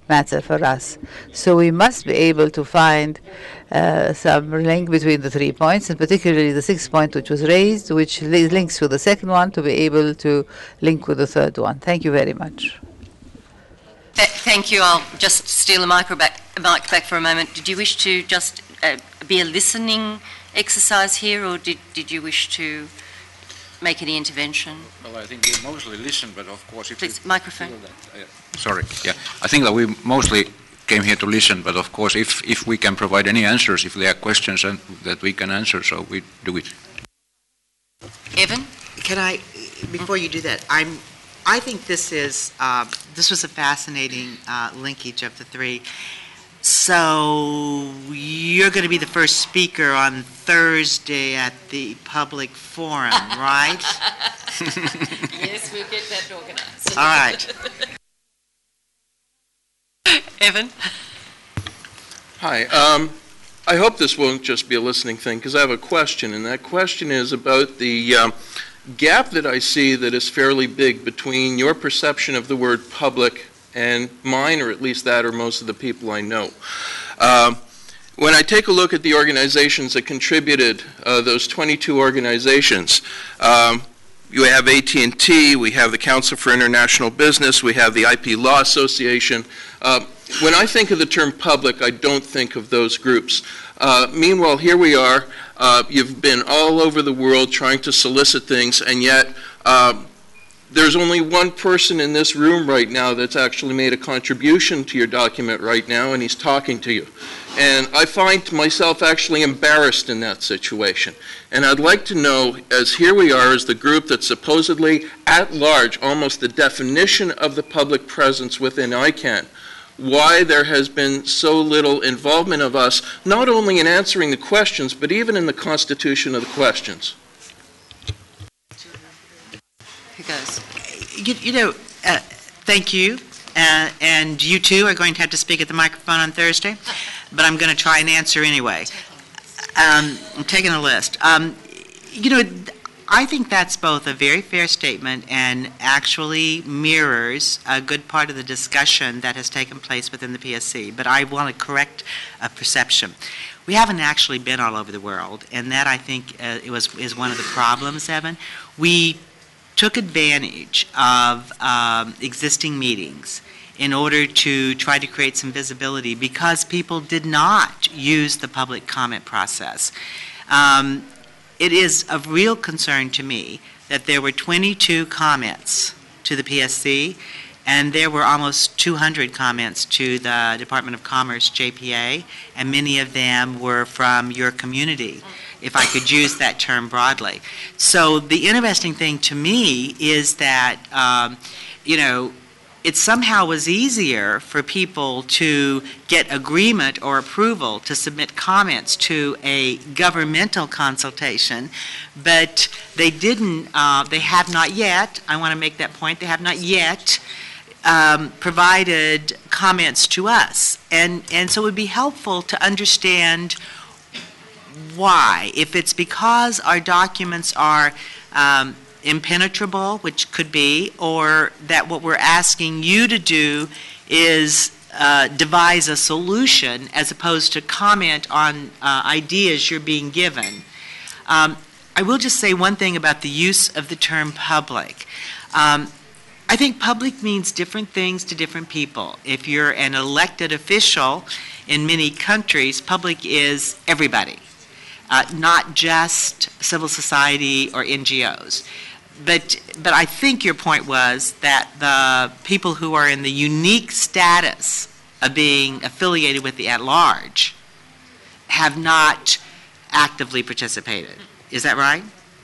matter for us. So we must be able to find uh, some link between the three points, and particularly the sixth point which was raised, which li- links with the second one, to be able to link with the third one. Thank you very much. Th- Thank you. I'll just steal the mic back, mic back for a moment. Did you wish to just uh, be a listening exercise here, or did, did you wish to make any intervention? Well, I think we mostly listen, but of course if Please, you microphone. feel that, uh, sorry, yeah. I think that we mostly came here to listen, but of course if, if we can provide any answers, if there are questions and that we can answer, so we do it. Evan? Can I, before you do that, I'm, I think this is, uh, this was a fascinating uh, linkage of the three. So you're going to be the first speaker on Thursday at the public forum, right? Yes, we'll get that organized. All right. Evan? Hi. Um, I hope this won't just be a listening thing, because I have a question, and that question is about the um, gap that I see that is fairly big between your perception of the word public and mine, or at least that or most of the people I know. Um, when I take a look at the organizations that contributed, uh, those twenty-two organizations, um, you have A T and T, we have the Council for International Business, we have the I P Law Association. Uh, when I think of the term public, I don't think of those groups. Uh, meanwhile, here we are, uh, you've been all over the world trying to solicit things, and yet uh, there's only one person in this room right now that's actually made a contribution to your document right now, and he's talking to you. And I find myself actually embarrassed in that situation. And I'd like to know, as here we are as the group that's supposedly at large, almost the definition of the public presence within I CAN, why there has been so little involvement of us, not only in answering the questions, but even in the constitution of the questions. Who goes? You, you know, uh, thank you, uh, and you too are going to have to speak at the microphone on Thursday, but I'm going to try and answer anyway. Um, I'm taking a list. Um, you know, I think that's both a very fair statement and actually mirrors a good part of the discussion that has taken place within the P S C, but I want to correct a perception. We haven't actually been all over the world, and that I think uh, it was is one of the problems, Evan. We took advantage of um, existing meetings in order to try to create some visibility because people did not use the public comment process. Um, it is of real concern to me that there were twenty-two comments to the P S C, and there were almost two hundred comments to the Department of Commerce, J P A, and many of them were from your community, if I could use that term broadly. So the interesting thing to me is that, um, you know, it somehow was easier for people to get agreement or approval to submit comments to a governmental consultation, but they didn't, uh, they have not yet, I want to make that point, they have not yet um, provided comments to us. And, and so it would be helpful to understand why. If it's because our documents are um, impenetrable, which could be, or that what we're asking you to do is uh, devise a solution as opposed to comment on uh, ideas you're being given. Um, I will just say one thing about the use of the term public. Um, I think public means different things to different people. If you're an elected official in many countries, public is everybody. Uh, not just civil society or N G Os. But, but I think your point was that the people who are in the unique status of being affiliated with the at-large have not actively participated. Is that right?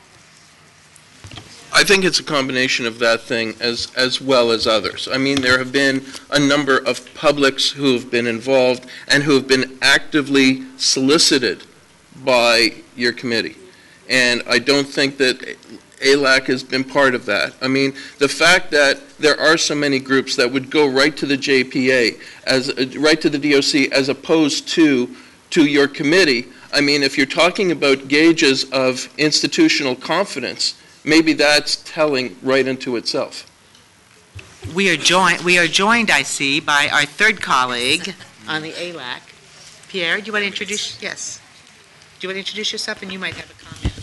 I think it's a combination of that thing as, as well as others. I mean, there have been a number of publics who have been involved and who have been actively solicited by your committee. And I don't think that A L A C has been part of that. I mean, the fact that there are so many groups that would go right to the J P A, as uh, right to the D O C, as opposed to to your committee, I mean, if you're talking about gauges of institutional confidence, maybe that's telling right into itself. we are joined, we are joined, I see, by our third colleague on the A L A C. Pierre, do you want to introduce, yes. Do you want to introduce yourself, and you might have a comment?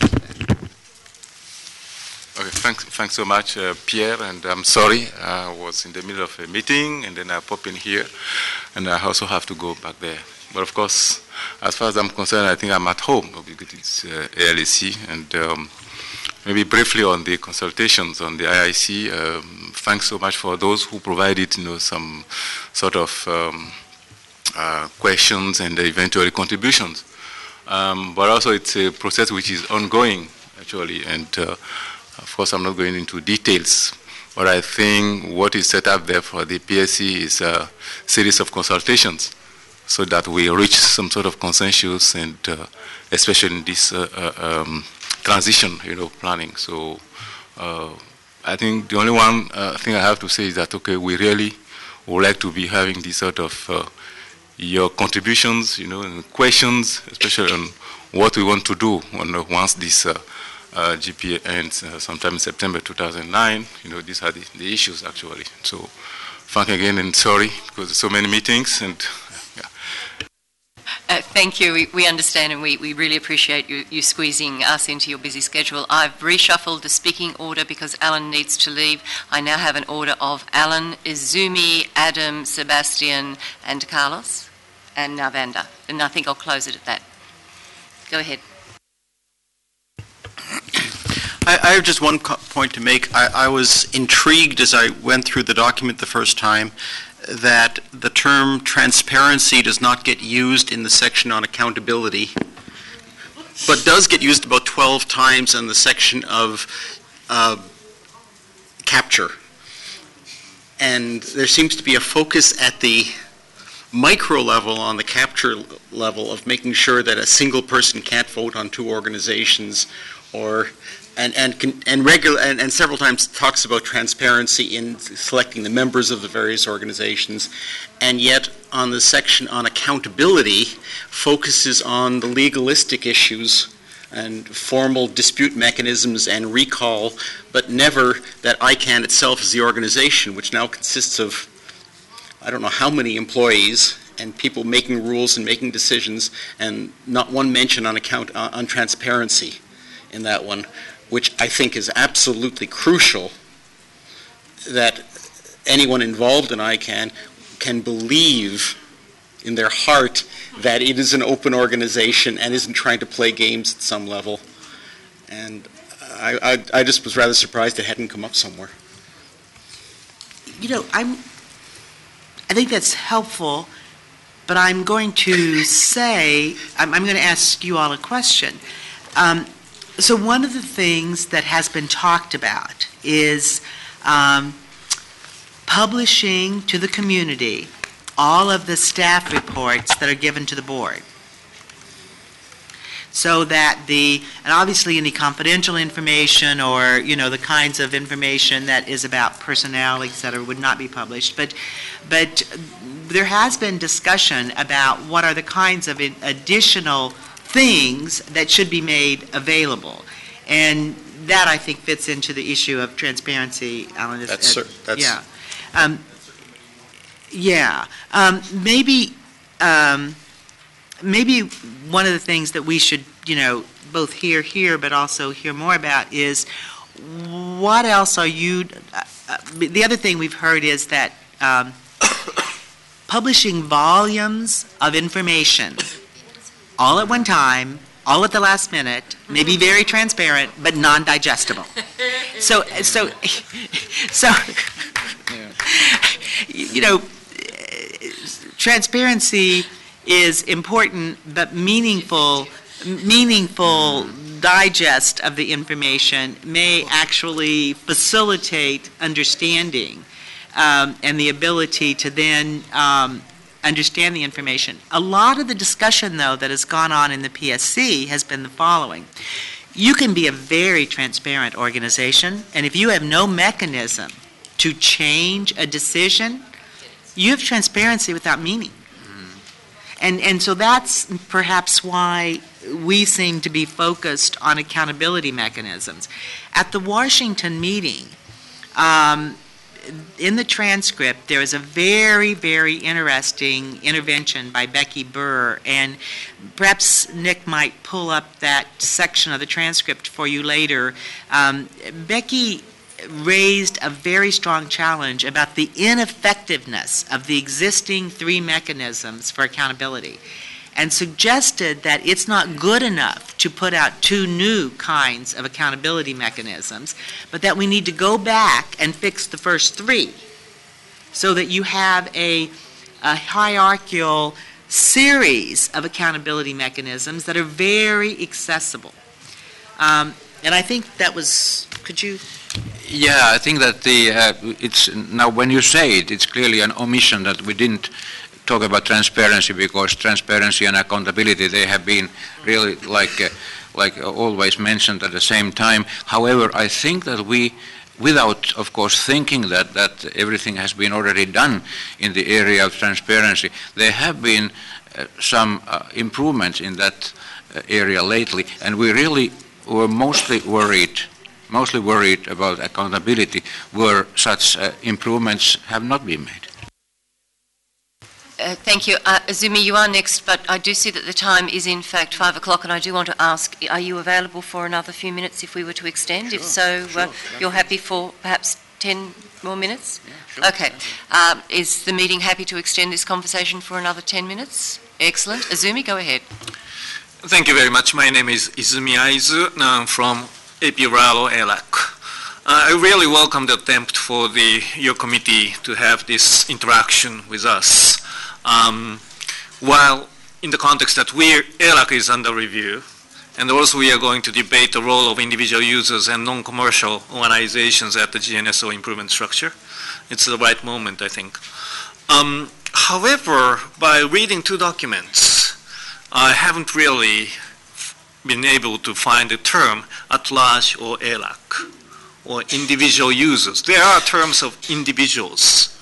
Okay, thanks, thanks so much, uh, Pierre, and I'm sorry, I was in the middle of a meeting, and then I pop in here, and I also have to go back there. But of course, as far as I'm concerned, I think I'm at home, because it's uh, A L A C, and um, maybe briefly on the consultations on the I I C, um, thanks so much for those who provided, you know, some sort of um, uh, questions and eventually contributions. Um, but also it's a process which is ongoing, actually, and uh, of course I'm not going into details, but I think what is set up there for the P S C is a series of consultations so that we reach some sort of consensus, and uh, especially in this uh, uh, um, transition, you know, planning. So uh, I think the only one uh, thing I have to say is that, okay, we really would like to be having this sort of uh, your contributions, you know, and questions, especially on what we want to do when, uh, once this uh, uh, G P A ends uh, sometime in September two thousand nine. You know, these are the, the issues, actually. So thank you again, and sorry, because there's so many meetings, and Uh, thank you. We, we understand, and we, we really appreciate you, you squeezing us into your busy schedule. I've reshuffled the speaking order because Alan needs to leave. I now have an order of Alan, Izumi, Adam, Sebastian, and Carlos, and Narvanda. And I think I'll close it at that. Go ahead. I, I have just one co- point to make. I, I was intrigued as I went through the document the first time that the term transparency does not get used in the section on accountability, but does get used about twelve times in the section of uh, capture. And there seems to be a focus at the micro level, on the capture level, of making sure that a single person can't vote on two organizations, or and and and regular and, and several times talks about transparency in selecting the members of the various organizations, and yet on the section on accountability focuses on the legalistic issues and formal dispute mechanisms and recall, but never that I CANN itself is the organization, which now consists of I don't know how many employees and people making rules and making decisions, and not one mention on account uh, on transparency in that one, which I think is absolutely crucial, that anyone involved in I CANN can believe in their heart that it is an open organization and isn't trying to play games at some level. And I, I, I just was rather surprised it hadn't come up somewhere. You know, I'm, I think that's helpful, but I'm going to say, I'm, I'm going to ask you all a question. Um, So one of the things that has been talked about is um, publishing to the community all of the staff reports that are given to the board, so that the, and obviously any confidential information or, you know, the kinds of information that is about personnel, et cetera, would not be published. But, but there has been discussion about what are the kinds of additional things that should be made available. And that, I think, fits into the issue of transparency, Alan. That's, uh, that's yeah. Um, yeah. Um, maybe, um, maybe one of the things that we should, you know, both hear here but also hear more about is what else are you, uh, uh, the other thing we've heard is that um, publishing volumes of information all at one time, all at the last minute, may be very transparent, but non-digestible. So, so, so, you know, transparency is important, but meaningful, meaningful digest of the information may actually facilitate understanding um, and the ability to then um, understand the information. A lot of the discussion, though, that has gone on in the P S C has been the following. You can be a very transparent organization, and if you have no mechanism to change a decision, you have transparency without meaning. And, and so that's perhaps why we seem to be focused on accountability mechanisms. At the Washington meeting, um, in the transcript, there is a very, very interesting intervention by Becky Burr, and perhaps Nick might pull up that section of the transcript for you later. Um, Becky raised a very strong challenge about the ineffectiveness of the existing three mechanisms for accountability, and suggested that it's not good enough to put out two new kinds of accountability mechanisms, but that we need to go back and fix the first three so that you have a, a hierarchical series of accountability mechanisms that are very accessible. Um, and I think that was, could you? Yeah, I think that the uh, it's now when you say it, it's clearly an omission that we didn't talk about transparency, because transparency and accountability, they have been really like uh, like always mentioned at the same time. However, I think that we, without of course thinking that that everything has been already done in the area of transparency, there have been uh, some uh, improvements in that uh, area lately, and we really were mostly worried mostly worried about accountability where such uh, improvements have not been made. Uh, thank you. Uh, Azumi, you are next, but I do see that the time is in fact five o'clock, and I do want to ask, are you available for another few minutes if we were to extend? Sure, if so, sure, uh, you're happy for perhaps ten more minutes? Yeah, sure. Okay. Um, is the meeting happy to extend this conversation for another ten minutes? Excellent. Azumi, go ahead. Thank you very much. My name is Izumi Aizu. I'm from A P RALO E L A C. Uh, I really welcome the attempt for the, your committee to have this interaction with us. Um, while in the context that we, E L A C is under review, and also we are going to debate the role of individual users and non-commercial organizations at the G N S O improvement structure. It's the right moment, I think. Um, however, by reading two documents, I haven't really been able to find a term at large or E L A C, or individual users. There are terms of individuals.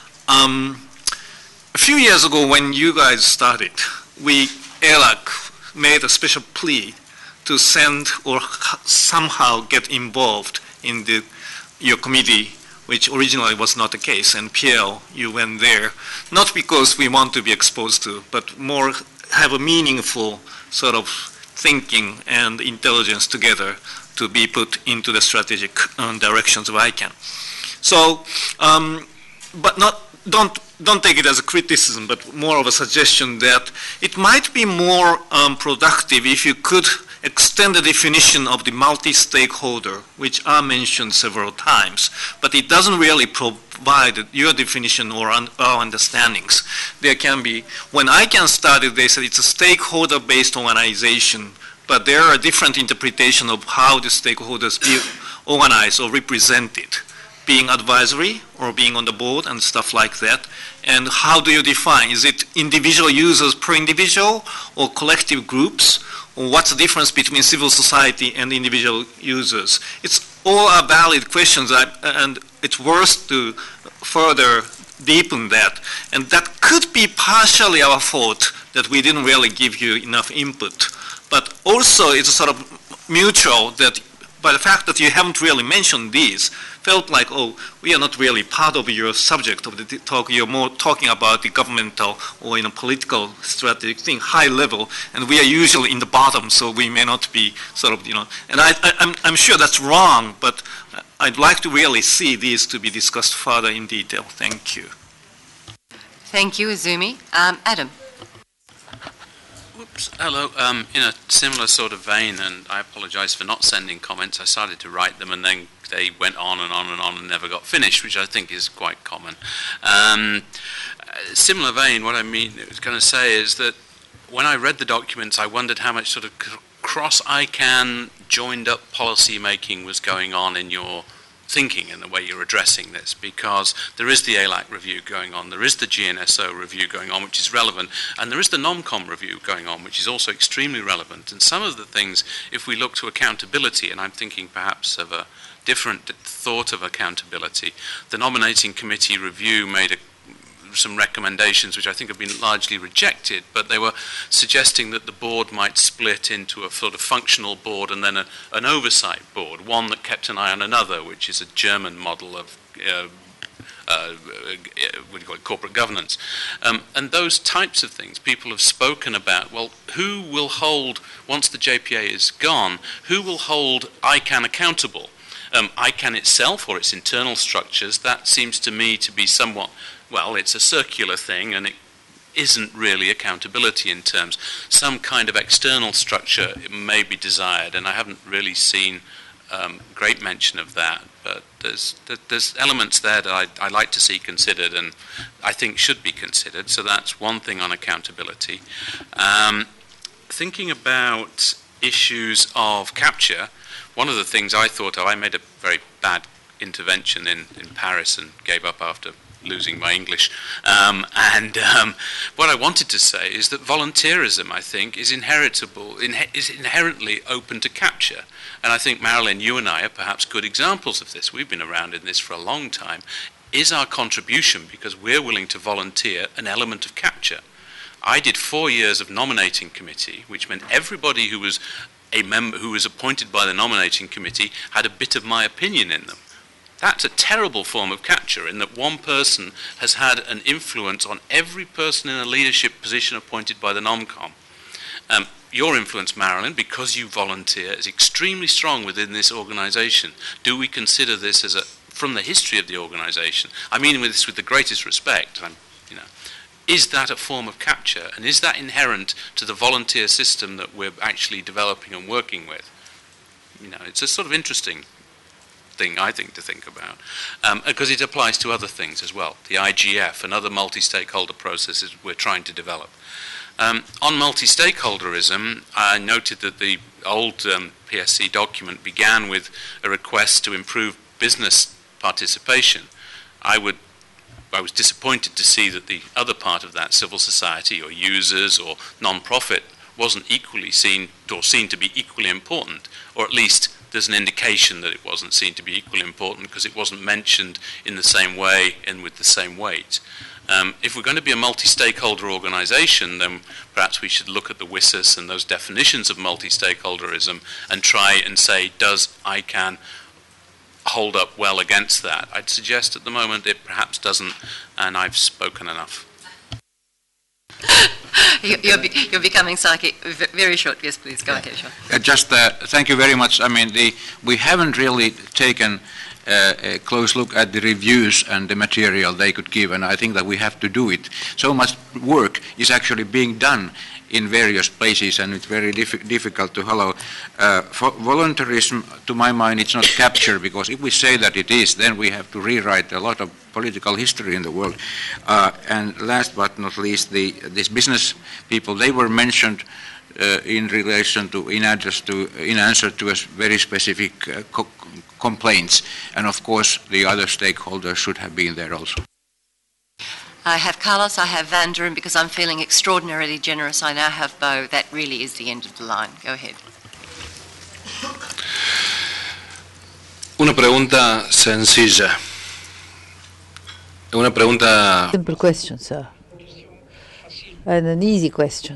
Um, a few years ago when you guys started, we, E L A C, made a special plea to send or somehow get involved in the, your committee, which originally was not the case, and P L, you went there, not because we want to be exposed to, but more have a meaningful sort of thinking and intelligence together to be put into the strategic um, directions of I CANN. So, um, but not, don't, don't take it as a criticism, but more of a suggestion that it might be more um, productive if you could extend the definition of the multi-stakeholder, which are mentioned several times, but it doesn't really provide your definition or un our understandings. There can be, when I CANN started, they said it's a stakeholder-based organization, but there are different interpretations of how the stakeholders be organized or represented, being advisory or being on the board and stuff like that. And how do you define? Is it individual users per individual or collective groups? Or what's the difference between civil society and individual users? It's all are valid questions, and it's worth to further deepen that. And that could be partially our fault that we didn't really give you enough input. But also it's sort of mutual that by the fact that you haven't really mentioned these, felt like, oh, we are not really part of your subject of the talk. You're more talking about the governmental or in a political strategic thing, high level, and we are usually in the bottom, so we may not be sort of, you know, and I, I, I'm, I'm sure that's wrong, but I'd like to really see these to be discussed further in detail. Thank you. Thank you, Izumi. Um, Adam. Oops. Hello. Um, in a similar sort of vein, and I apologize for not sending comments, I started to write them and then they went on and on and on and never got finished, which I think is quite common. Um, similar vein, what I mean, I was going to say is that when I read the documents, I wondered how much sort of cross I CANN joined up policy making was going on in your thinking and the way you're addressing this, because there is the A L A C review going on, there is the G N S O review going on, which is relevant, and there is the NOMCOM review going on, which is also extremely relevant. And some of the things, if we look to accountability, and I'm thinking perhaps of a different thought of accountability, the nominating committee review made a some recommendations which I think have been largely rejected, but they were suggesting that the board might split into a sort of functional board and then a, an oversight board, one that kept an eye on another, which is a German model of uh, uh, what do you call it, corporate governance. Um, and those types of things people have spoken about. Well, who will hold, once the J P A is gone, who will hold I CANN accountable? Um, I CANN itself or its internal structures, that seems to me to be somewhat, well, it's a circular thing and it isn't really accountability in terms. Some kind of external structure may be desired, and I haven't really seen um, great mention of that, but there's there's elements there that I, I like to see considered and I think should be considered, so that's one thing on accountability. Um, thinking about issues of capture, one of the things I thought of, I made a very bad intervention in, in Paris and gave up after losing my English. Um, and um, what I wanted to say is that volunteerism, I think, is inheritable, inhe is inherently open to capture. And I think, Marilyn, you and I are perhaps good examples of this. We've been around in this for a long time. Is our contribution, because we're willing to volunteer, an element of capture? I did four years of nominating committee, which meant everybody who was a member who was appointed by the nominating committee had a bit of my opinion in them. That's a terrible form of capture in that one person has had an influence on every person in a leadership position appointed by the NomCom. Um, your influence, Marilyn, because you volunteer, is extremely strong within this organisation. Do we consider this as a, from the history of the organisation, I mean with this with the greatest respect, I'm, you know, is that a form of capture, and is that inherent to the volunteer system that we're actually developing and working with? You know, it's a sort of interesting thing, I think, to think about, um, because it applies to other things as well, the I G F and other multi-stakeholder processes we're trying to develop. Um, on multi-stakeholderism, I noted that the old um, P S C document began with a request to improve business participation. I would I was disappointed to see that the other part of that, civil society or users or non-profit, wasn't equally seen or seen to be equally important, or at least there's an indication that it wasn't seen to be equally important because it wasn't mentioned in the same way and with the same weight. Um, if we're going to be a multi-stakeholder organisation, then perhaps we should look at the W S I S and those definitions of multi-stakeholderism and try and say, does I CANN hold up well against that? I'd suggest at the moment it perhaps doesn't, and I've spoken enough. You're, be, you're becoming psychic. Very short. Yes, please. Go ahead, Sean. Uh, just uh, thank you very much. I mean, the, we haven't really taken uh, a close look at the reviews and the material they could give, and I think that we have to do it. So much work is actually being done in various places, and it's very diff difficult to follow. Uh, voluntarism, to my mind, it's not capture, because if we say that it is, then we have to rewrite a lot of political history in the world. Uh, and last but not least, the, these business people, they were mentioned uh, in relation to, in, address to, in answer to a very specific uh, co complaints. And of course, the other stakeholders should have been there also. I have Carlos, I have Vander, and because I'm feeling extraordinarily generous, I now have Bo. That really is the end of the line. Go ahead. Una pregunta sencilla. Una pregunta... Simple question, sir. And an easy question.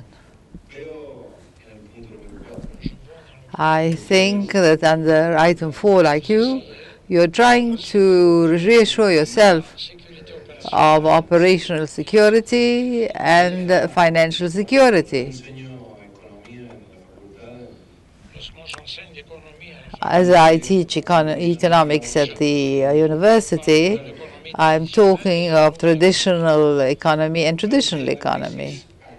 I think that under item four, like you, you're trying to reassure yourself of operational security and uh, financial security. As I teach econ economics at the uh, university, I'm talking of traditional economy and traditional economy.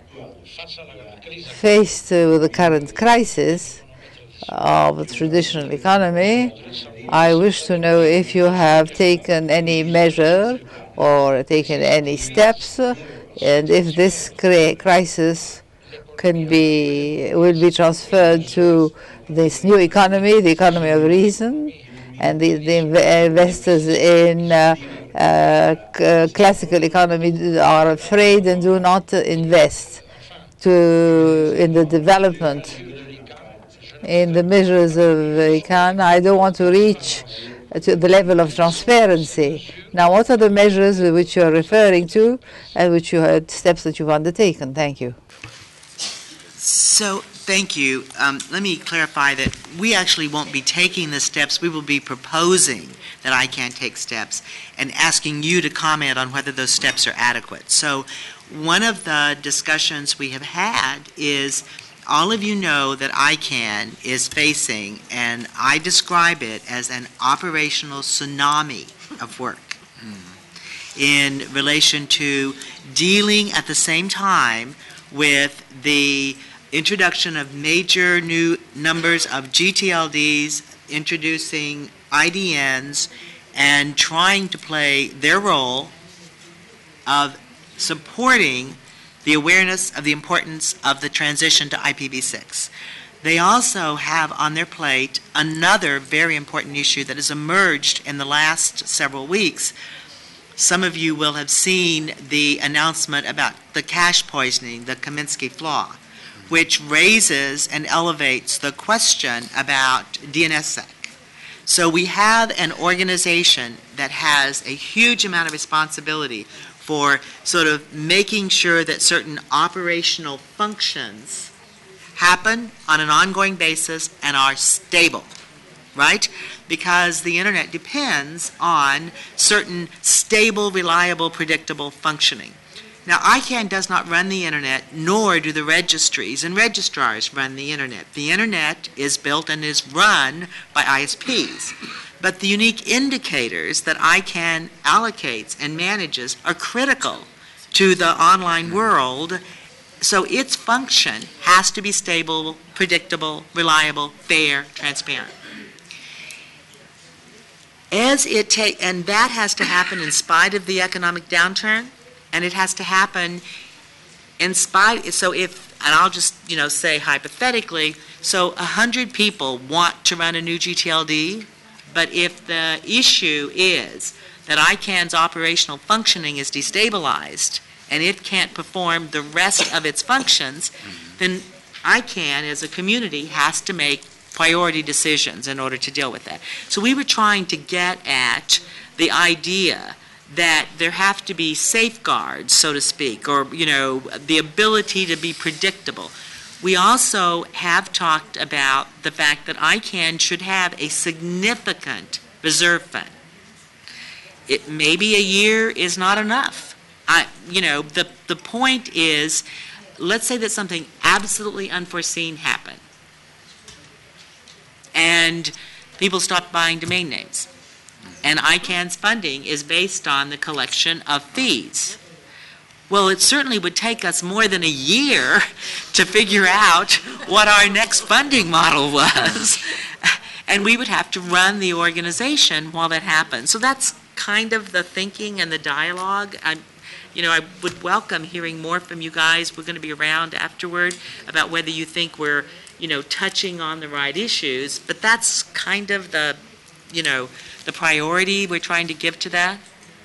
Faced uh, with the current crisis of the traditional economy, I wish to know if you have taken any measure or taken any steps, and if this crisis can be will be transferred to this new economy, the economy of reason, and the, the investors in uh, uh, classical economy are afraid and do not invest to in the development, in the measures of I CANN. I don't want to reach to the level of transparency. Now, what are the measures which you are referring to and which you had steps that you've undertaken? Thank you. So Thank you. Um, let me clarify that we actually won't be taking the steps. We will be proposing that I can take steps and asking you to comment on whether those steps are adequate. So one of the discussions we have had is all of you know that I CAN is facing, and I describe it as an operational tsunami of work mm. in relation to dealing at the same time with the introduction of major new numbers of G T L Ds, introducing I D Ns, and trying to play their role of supporting the awareness of the importance of the transition to I P v six. They also have on their plate another very important issue that has emerged in the last several weeks. Some of you will have seen the announcement about the cash poisoning, the Kaminsky flaw, which raises and elevates the question about D N S S E C. So we have an organization that has a huge amount of responsibility for sort of making sure that certain operational functions happen on an ongoing basis and are stable, right? Because the internet depends on certain stable, reliable, predictable functioning. Now, I CAN does not run the internet, nor do the registries and registrars run the internet. The internet is built and is run by I S Ps. But the unique indicators that I CAN allocates and manages are critical to the online world, so its function has to be stable, predictable, reliable, fair, transparent. As it take, and that has to happen in spite of the economic downturn, and it has to happen in spite, so if, and I'll just, you know, say hypothetically, so a hundred people want to run a new G T L D, but if the issue is that I CAN's operational functioning is destabilized and it can't perform the rest of its functions, then I CAN as a community has to make priority decisions in order to deal with that. So we were trying to get at the idea that there have to be safeguards, so to speak, or, you know, the ability to be predictable. We also have talked about the fact that I CAN should have a significant reserve fund. It, maybe a year is not enough. I, you know, the, the point is, let's say that something absolutely unforeseen happened, and people stopped buying domain names. And I CAN's funding is based on the collection of fees. Well, it certainly would take us more than a year to figure out what our next funding model was. And we would have to run the organization while that happens. So that's kind of the thinking and the dialogue. I'm, you know, I would welcome hearing more from you guys. We're going to be around afterward about whether you think we're, you know, touching on the right issues. But that's kind of the, you know, the priority we're trying to give to that.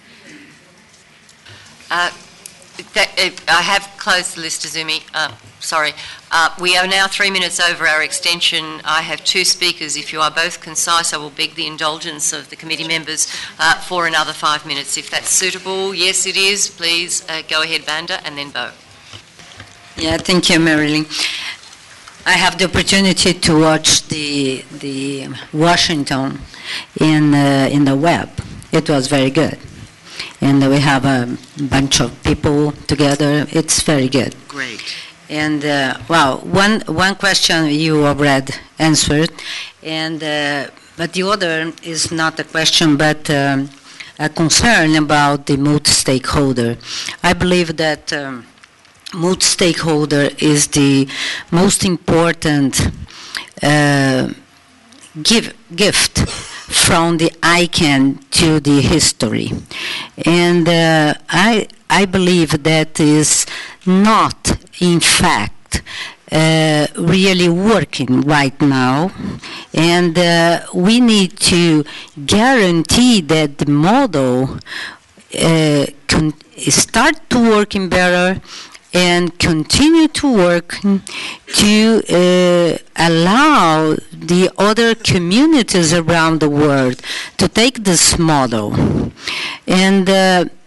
Uh, that uh, I have closed the list, Azumi. Uh, sorry. Uh, we are now three minutes over our extension. I have two speakers. If you are both concise, I will beg the indulgence of the committee members uh, for another five minutes. If that's suitable, yes, it is. Please uh, go ahead, Vanda, and then Bo. Yeah, thank you, Marilyn. I have the opportunity to watch the the Washington in uh, in the web. It was very good, and we have a bunch of people together. It's very good. Great. And uh, well, one one question you already answered, and uh, but the other is not a question, but um, a concern about the multi-stakeholder. I believe that. Um, multi-stakeholder is the most important uh, give, gift from the I CAN to the history. And uh, I, I believe that is not, in fact, uh, really working right now. And uh, we need to guarantee that the model uh, can start to working better and continue to work to uh, allow the other communities around the world to take this model. And uh,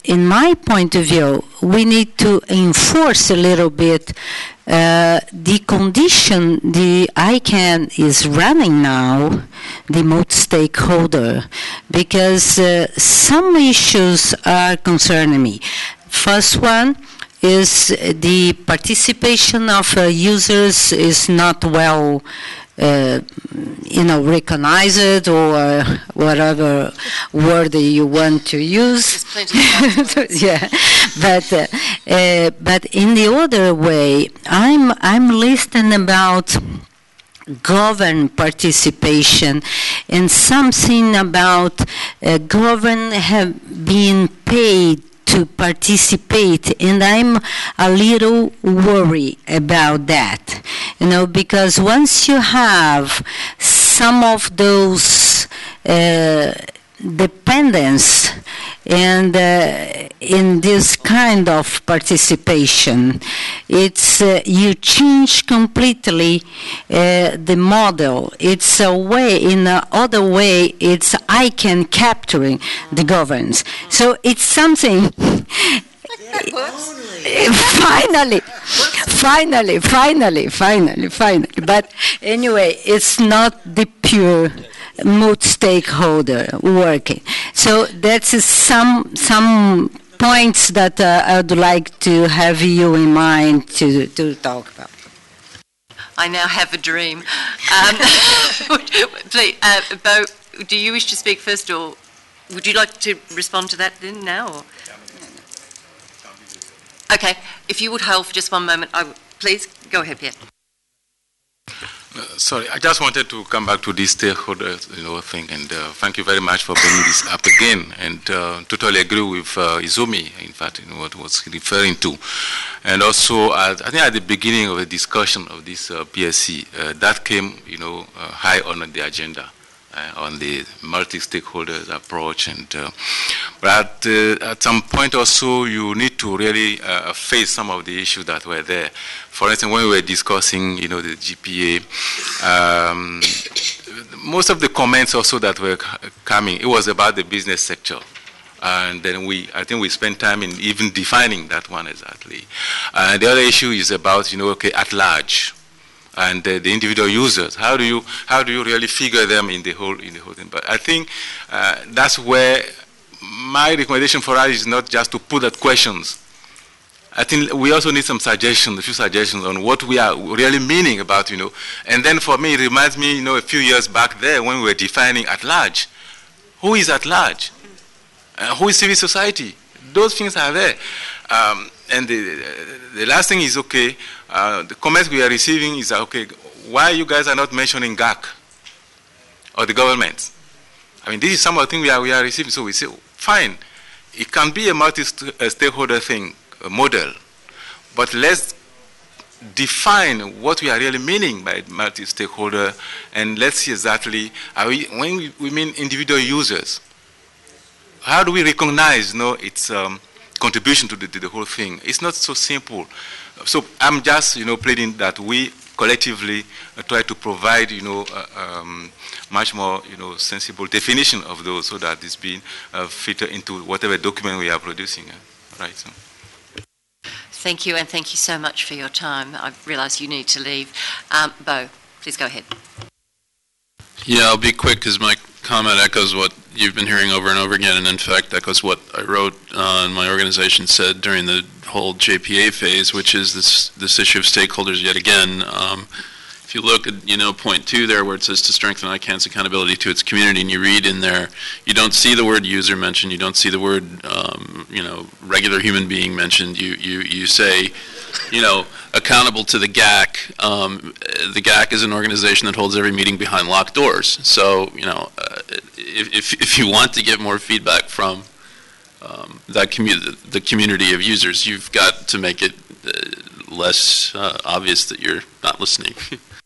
in my point of view, we need to enforce a little bit uh, the condition the I CANN is running now, the multi-stakeholder, because uh, some issues are concerning me. First one is the participation of uh, users is not well Uh, you know, recognized, or whatever word you want to use. Yeah, but uh, uh, but in the other way, I'm I'm listening about government participation and something about uh, government have been paid to participate, and I'm a little worried about that, you know, because once you have some of those uh, dependence and uh, in this kind of participation, it's uh, you change completely uh, the model. It's a way, in the other way, it's I CANN capturing the governance. So it's something. Finally, finally, finally, finally, finally. But anyway, it's not the pure multi-stakeholder working. So that's some some points that uh, I would like to have you in mind to, to talk about. I now have a dream. Um, please, uh, Bo, do you wish to speak first, or would you like to respond to that then now? Or? Okay, if you would hold for just one moment, I w- please go ahead, Pierre. Uh, sorry, I just wanted to come back to this stakeholder, you know, thing, and uh, thank you very much for bringing this up again. And uh, totally agree with uh, Izumi, in fact, in what was referring to. And also, uh, I think at the beginning of the discussion of this uh, P S C, uh, that came, you know, uh, high on the agenda. Uh, on the multi-stakeholders approach, and uh, but uh, at some point also you need to really uh, face some of the issues that were there. For instance, when we were discussing, you know, the G P A, um, most of the comments also that were coming, it was about the business sector. And then we, I think we spent time in even defining that one exactly. And the other issue is about, you know, okay, at large. And uh, the individual users, how do you how do you really figure them in the whole in the whole thing? But I think uh, that's where my recommendation for us is not just to put out questions. I think we also need some suggestions, a few suggestions on what we are really meaning about, you know. And then for me, it reminds me, you know, a few years back there when we were defining at large. Who is at large? Uh, who is civil society? Those things are there. Um, and the, the last thing is, okay, uh, the comments we are receiving is, okay, why you guys are not mentioning G A C or the government? I mean, this is some of the things we are, we are receiving. So we say, fine, it can be a multi-stakeholder thing, a model, but let's define what we are really meaning by multi-stakeholder, and let's see exactly, are we, when we, we mean individual users, how do we recognize, you know, its um, contribution to the, to the whole thing? It's not so simple. So I'm just, you know, pleading that we collectively uh, try to provide, you know, uh, um, much more, you know, sensible definition of those, so that it's being uh, fitted into whatever document we are producing. Uh, right. So. Thank you, and thank you so much for your time. I realise you need to leave. Um, Bo, please go ahead. Yeah, I'll be quick because my comment echoes what you've been hearing over and over again, and in fact echoes what I wrote uh, and my organization said during the whole J P A phase, which is this this issue of stakeholders yet again. Um, if you look at, you know, point two there where it says to strengthen I CANN's accountability to its community, and you read in there, you don't see the word user mentioned, you don't see the word, um, you know, regular human being mentioned. You, you, you say, you know, accountable to the G A C. Um, the G A C is an organization that holds every meeting behind locked doors. So, you know, uh, if, if you want to get more feedback from um, that commu- the community of users, you've got to make it uh, less uh, obvious that you're not listening.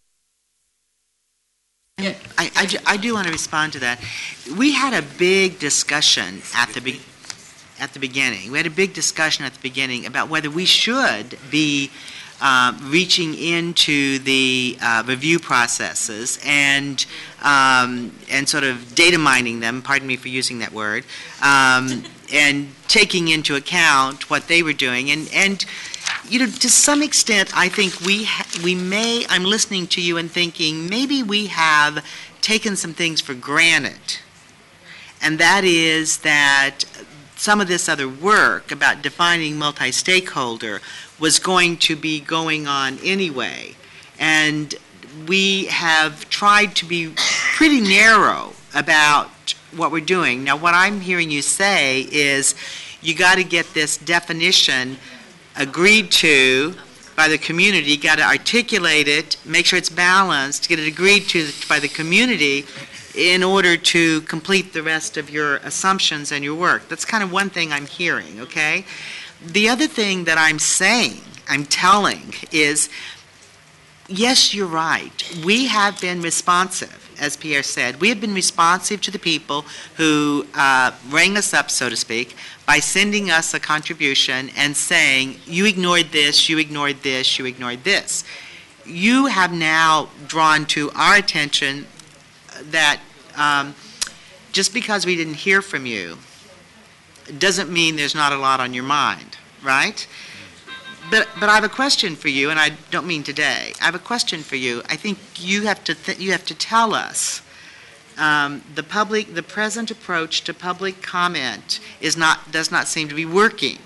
I, I, do, I do want to respond to that. We had a big discussion at the be- at the beginning. We had a big discussion at the beginning about whether we should be uh, reaching into the uh, review processes and um, and sort of data mining them. Pardon me for using that word. Um, and taking into account what they were doing. And, and you know, to some extent, I think we, ha- we may, I'm listening to you and thinking maybe we have taken some things for granted. And that is that some of this other work about defining multi-stakeholder was going to be going on anyway. And we have tried to be pretty narrow about what we're doing. Now, what I'm hearing you say is you got to get this definition agreed to by the community, got to articulate it, make sure it's balanced, get it agreed to by the community in order to complete the rest of your assumptions and your work. That's kind of one thing I'm hearing, okay? The other thing that I'm saying, I'm telling, is yes, you're right. We have been responsive, as Pierre said. We have been responsive to the people who uh, rang us up, so to speak, by sending us a contribution and saying, you ignored this, you ignored this, you ignored this. You have now drawn to our attention that um, just because we didn't hear from you doesn't mean there's not a lot on your mind, right? But but I have a question for you, and I don't mean today. I have a question for you. I think you have to th- you have to tell us um, the public the present approach to public comment is not does not seem to be working.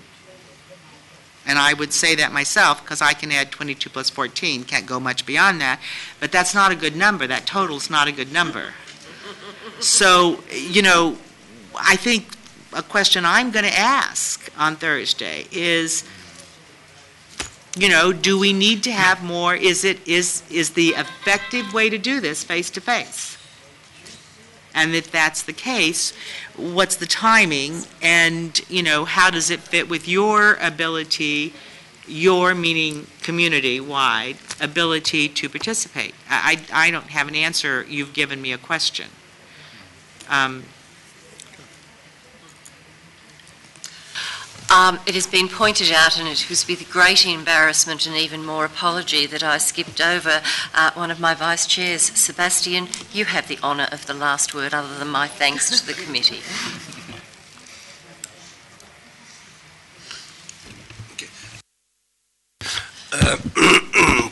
And I would say that myself because I can add twenty-two plus fourteen, can't go much beyond that. But that's not a good number. That total's not a good number. So you know, I think a question I'm going to ask on Thursday is, you know, do we need to have more? Is it is is the effective way to do this face to face? And if that's the case, what's the timing? And you know, how does it fit with your ability, your meaning community-wide ability to participate? I I, I don't have an answer. You've given me a question. Um, Um, it has been pointed out, and it was with great embarrassment and even more apology that I skipped over uh, one of my vice chairs. Sebastian, you have the honour of the last word, other than my thanks to the committee. Uh,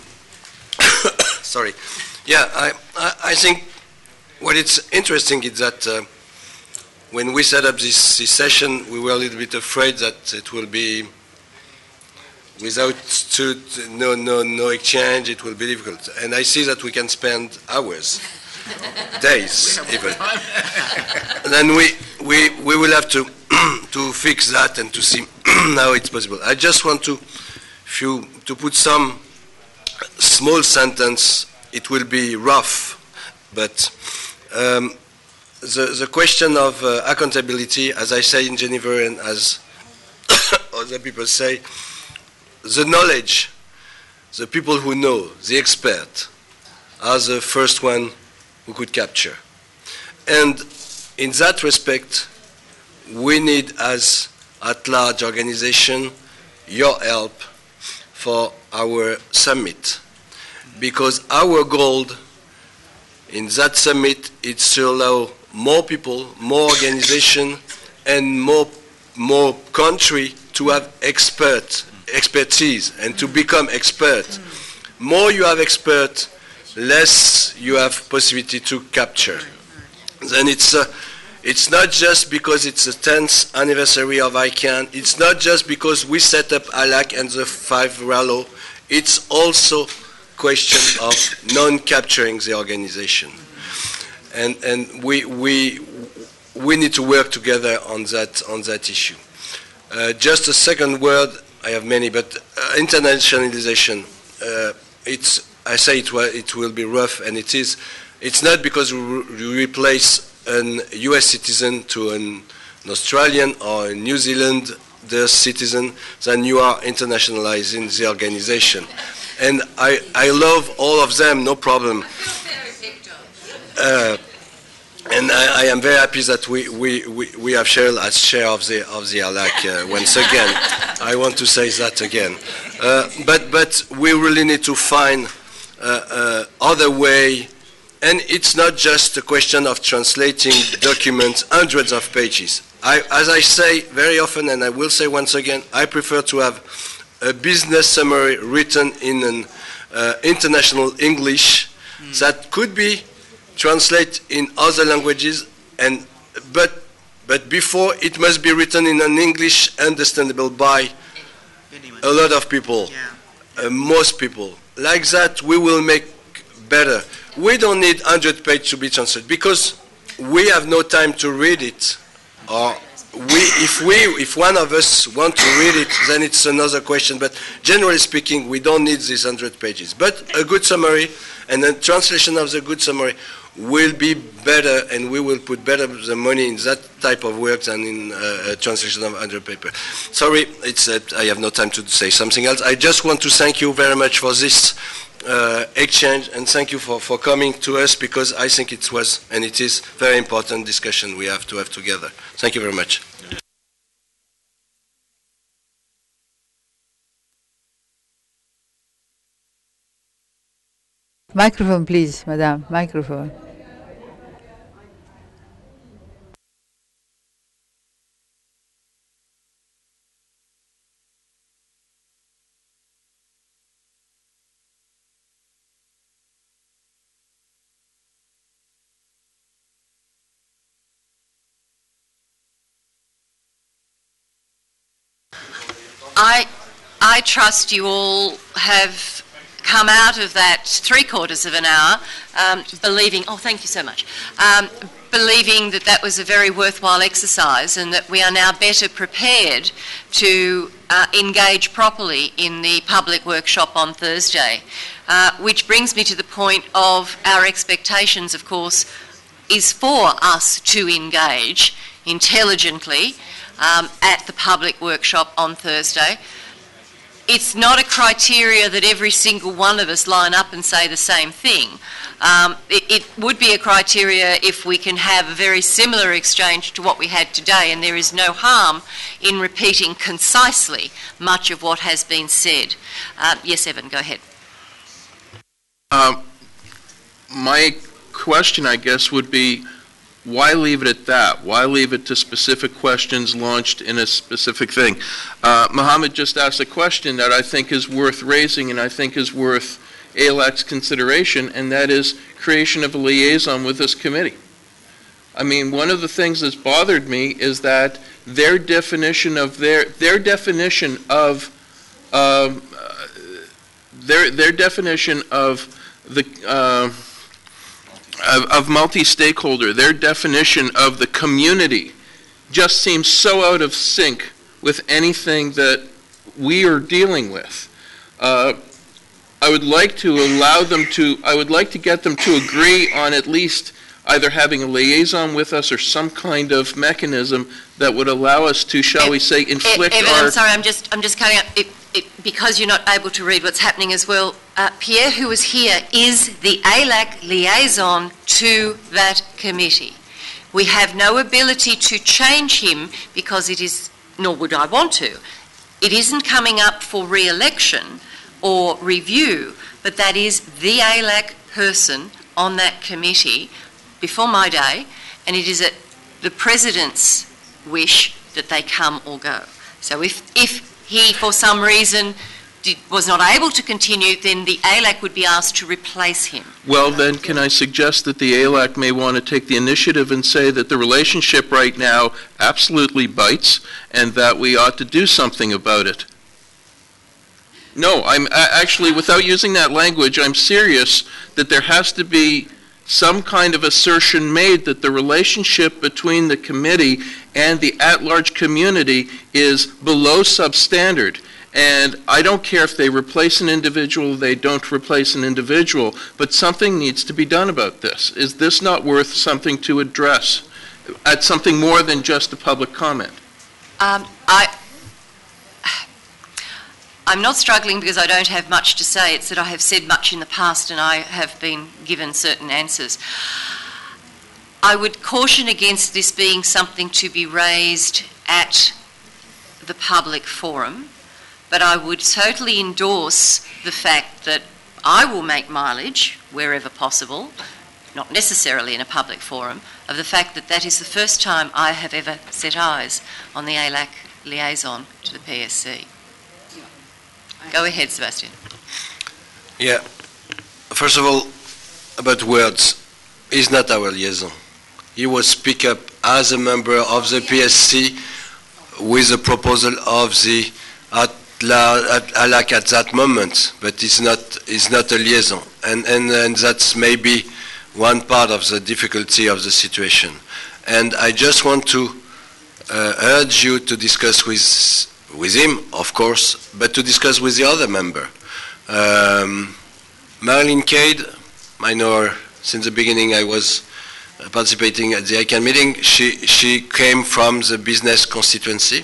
sorry. Yeah, I, I, I think what is interesting is that uh, when we set up this, this session, we were a little bit afraid that it will be without stu- no, no, no exchange, it will be difficult. And I see that we can spend hours, days even. And then we, we, we will have to, to fix that and to see how it's possible. I just want to, few, to put some small sentence. It will be rough, but um, The, the question of uh, accountability, as I say in Geneva and as other people say, the knowledge, the people who know, the expert, are the first one who could capture. And in that respect, we need, as at-large organization, your help for our summit. Because our goal in that summit is to allow more people, more organization, and more more country to have expert expertise and to become expert. More you have expert, less you have possibility to capture. Then it's uh, it's not just because it's the tenth anniversary of I CAN. It's not just because we set up A L A C and the five R A L O. It's also question of non-capturing the organization. And and we we we need to work together on that on that issue. Uh, just a second word. I have many, but uh, internationalization. Uh, it's I say it will it will be rough, and it is. It's not because we, re- we replace an U S citizen to an, an Australian or a New Zealand the citizen, then you are internationalizing the organization. And I I love all of them, no problem. Uh, and I, I am very happy that we, we, we, we have Cheryl as chair of the of the A L A C uh, once again. I want to say that again. Uh, but but we really need to find uh, uh, other way, and it's not just a question of translating documents, hundreds of pages. I, as I say very often, and I will say once again, I prefer to have a business summary written in an uh, international English mm. that could be translated in other languages, and but but before it must be written in an English understandable by Anyone. a lot of people, yeah. uh, most people. Like that, we will make better. We don't need one hundred pages to be translated because we have no time to read it. Or we, if we, if one of us want to read it, then it's another question. But generally speaking, we don't need these one hundred pages. But a good summary and a translation of the good summary will be better, and we will put better the money in that type of work than in uh, a translation of one hundred paper. Sorry, it's uh, I have no time to say something else. I just want to thank you very much for this uh, exchange, and thank you for, for coming to us, because I think it was, and it is, very important discussion we have to have together. Thank you very much. Microphone, please, madame. Microphone. I, I trust you all have come out of that three quarters of an hour um, believing, oh, thank you so much, um, believing that that was a very worthwhile exercise, and that we are now better prepared to uh, engage properly in the public workshop on Thursday. Uh, which brings me to the point of our expectations, of course, is for us to engage intelligently um, at the public workshop on Thursday. It's not a criteria that every single one of us line up and say the same thing. Um, it, it would be a criteria if we can have a very similar exchange to what we had today, and there is no harm in repeating concisely much of what has been said. Uh, yes, Evan, go ahead. Um, my question, I guess, would be, why leave it at that? Why leave it to specific questions launched in a specific thing? Uh, Mohammed just asked a question that I think is worth raising, and I think is worth A L A C's consideration, and that is creation of a liaison with this committee. I mean, one of the things that's bothered me is that their definition of their their definition of um, uh, their their definition of the uh, Of, of multi-stakeholder, their definition of the community just seems so out of sync with anything that we are dealing with. Uh, I would like to allow them to, I would like to get them to agree on at least either having a liaison with us or some kind of mechanism that would allow us to, shall we say, inflict Evan, our... I'm sorry, I'm just, I'm just cutting up. It, it, because you're not able to read what's happening as well, uh, Pierre, who is here, is the A L A C liaison to that committee. We have no ability to change him because it is, nor would I want to, it isn't coming up for re-election or review, but that is the A L A C person on that committee before my day, and it is at the President's wish that they come or go. So if, if he, for some reason, did, was not able to continue, then the A L A C would be asked to replace him. Well, then, can I suggest that the A L A C may want to take the initiative and say that the relationship right now absolutely bites, and that we ought to do something about it? No, I'm actually, without using that language, I'm serious that there has to be some kind of assertion made that the relationship between the committee and the at-large community is below substandard. And I don't care if they replace an individual, they don't replace an individual, but something needs to be done about this. Is this not worth something to address at something more than just a public comment? Um, I, I'm not struggling because I don't have much to say. It's that I have said much in the past and I have been given certain answers. I would caution against this being something to be raised at the public forum, but I would totally endorse the fact that I will make mileage wherever possible not necessarily in a public forum, of the fact that that is the first time I have ever set eyes on the A L A C liaison to the P S C. Go ahead, Sebastian. Yeah. First of all, about words, he's not our liaison. He was speak up as a member of the P S C with a proposal of the at A L A C at that moment, but it's not, it's not a liaison. And, and, and that's maybe one part of the difficulty of the situation. And I just want to uh, urge you to discuss with, with him, of course, but to discuss with the other member. Um, Marilyn Cade, I know her since the beginning. I was participating at the I CANN meeting. She, she came from the business constituency.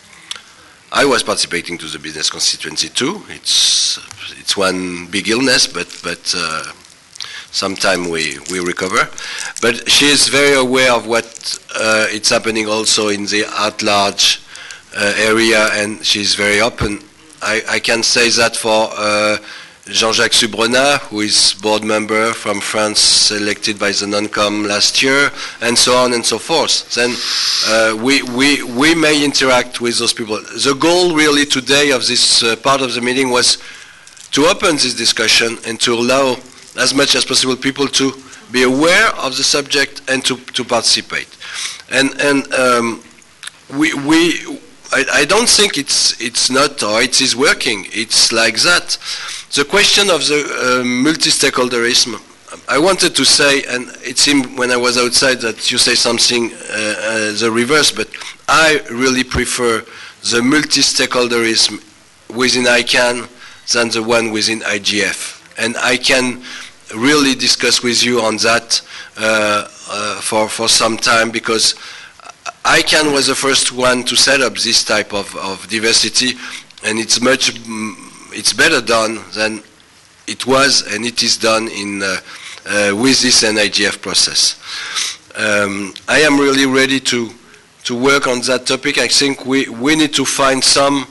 I was participating to the business constituency too. It's, it's one big illness, but, but uh, sometime we, we recover. But she is very aware of what uh, it's happening also in the at-large uh, area, and she's very open. I, I can say that for uh, Jean-Jacques Subrenat, who is board member from France, elected by the non-com last year, and so on and so forth. Then uh, we, we, we may interact with those people. The goal really today of this uh, part of the meeting was to open this discussion and to allow as much as possible people to be aware of the subject and to, to participate. And, and um, we, we I, I don't think it's, it's not, or it is working. It's like that. The question of the uh, multi-stakeholderism, I wanted to say, and it seemed when I was outside that you say something uh, uh, the reverse, but I really prefer the multi-stakeholderism within I CANN than the one within I G F. And I can really discuss with you on that uh, uh, for, for some time, because I CANN was the first one to set up this type of, of diversity, and it's much it's better done than it was and it is done in uh, uh, with this N I G F process. Um, I am really ready to to work on that topic. I think we, we need to find some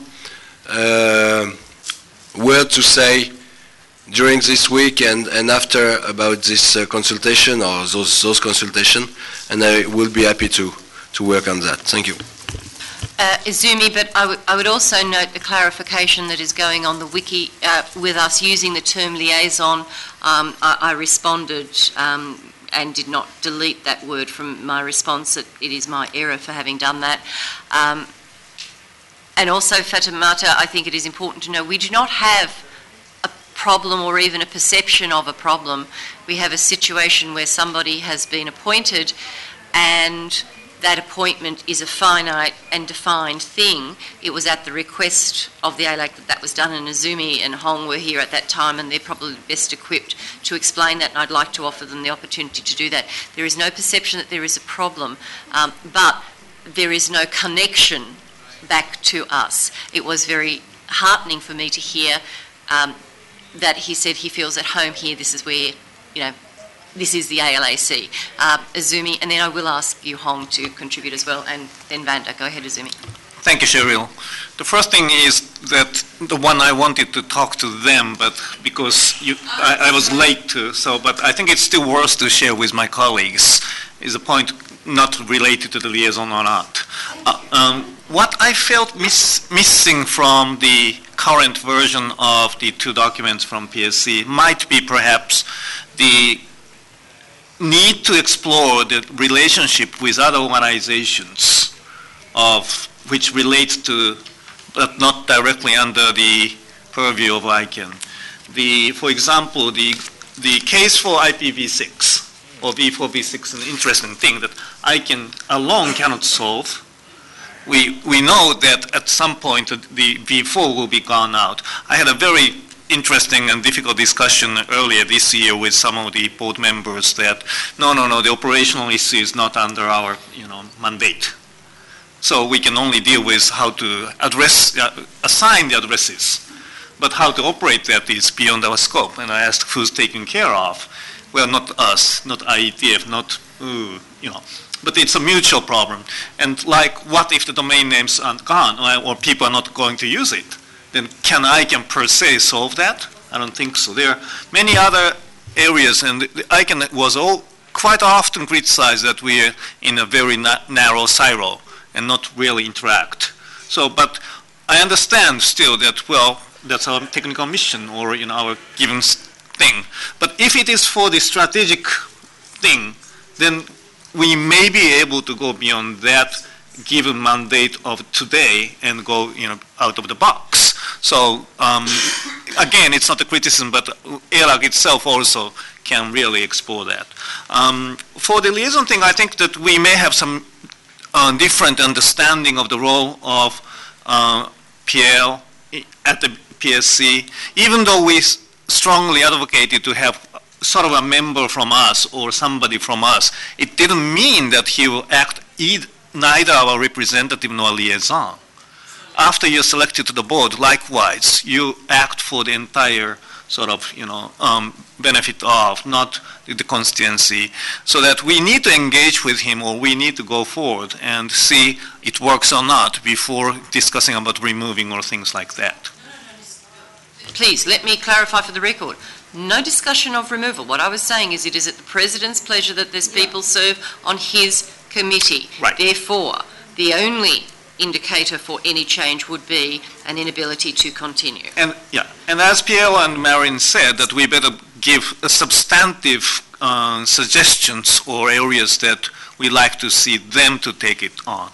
uh, word to say during this week and, and after about this uh, consultation or those, those consultation, and I will be happy to, to work on that. Thank you. Uh, Izumi, but I, I would also note the clarification that is going on the wiki uh, with us using the term liaison. Um, I, I responded um, and did not delete that word from my response. It, it is my error for having done that. Um, and also, Fatoumata, I think it is important to know we do not have a problem or even a perception of a problem. We have a situation where somebody has been appointed and that appointment is a finite and defined thing. It was at the request of the A L A C that that was done, and Izumi and Hong were here at that time, and they're probably best equipped to explain that, and I'd like to offer them the opportunity to do that. There is no perception that there is a problem, um, but there is no connection back to us. It was very heartening for me to hear um, that he said he feels at home here. This is where, you know, this is the A L A C. Uh, Izumi, and then I will ask you, Hong, to contribute as well, and then Vanda. Go ahead, Izumi. Thank you, Cheryl. The first thing is that the one I wanted to talk to them, but because you, I, I was late to, so, but I think it's still worth to share with my colleagues, is a point not related to the liaison or not. Uh, um, what I felt miss, missing from the current version of the two documents from P S C might be perhaps the need to explore the relationship with other organizations of which relates to, but not directly under the purview of I CANN. The, for example, the, the case for I P v six or v four v six is an interesting thing that I CANN alone cannot solve. We, we know that at some point the v four will be gone out. I had a very interesting and difficult discussion earlier this year with some of the board members that no, no, no, the operational issue is not under our, you know, mandate. So we can only deal with how to address, uh, assign the addresses, but how to operate that is beyond our scope. And I asked who's taken care of. Well, not us, not I E T F, not, uh, you know, but it's a mutual problem. And like, what if the domain names are gone or, or people are not going to use it? Then can I CANN per se solve that? I don't think so. There are many other areas, and I can was all quite often criticized that we are in a very na narrow silo and not really interact. So, but I understand still that, well, that's our technical mission or in our given thing. But if it is for the strategic thing, then we may be able to go beyond that given mandate of today and go, you know, out of the box. So um, again, it's not a criticism, but A L A C itself also can really explore that. Um, for the liaison thing, I think that we may have some uh, different understanding of the role of uh, P L at the P S C, even though we strongly advocated to have sort of a member from us or somebody from us. It didn't mean that he will act either, neither our representative nor liaison. After you're selected to the board, likewise, you act for the entire sort of, you know, um, benefit of, not the constituency, so that we need to engage with him or we need to go forward and see it works or not before discussing about removing or things like that. Please, let me clarify for the record. No discussion of removal. What I was saying is it is at the President's pleasure that these people serve on his committee. Right. Therefore, the only indicator for any change would be an inability to continue. And yeah, and as Pierre and Marion said, that we better give a substantive uh, suggestions or areas that we like to see them to take it on.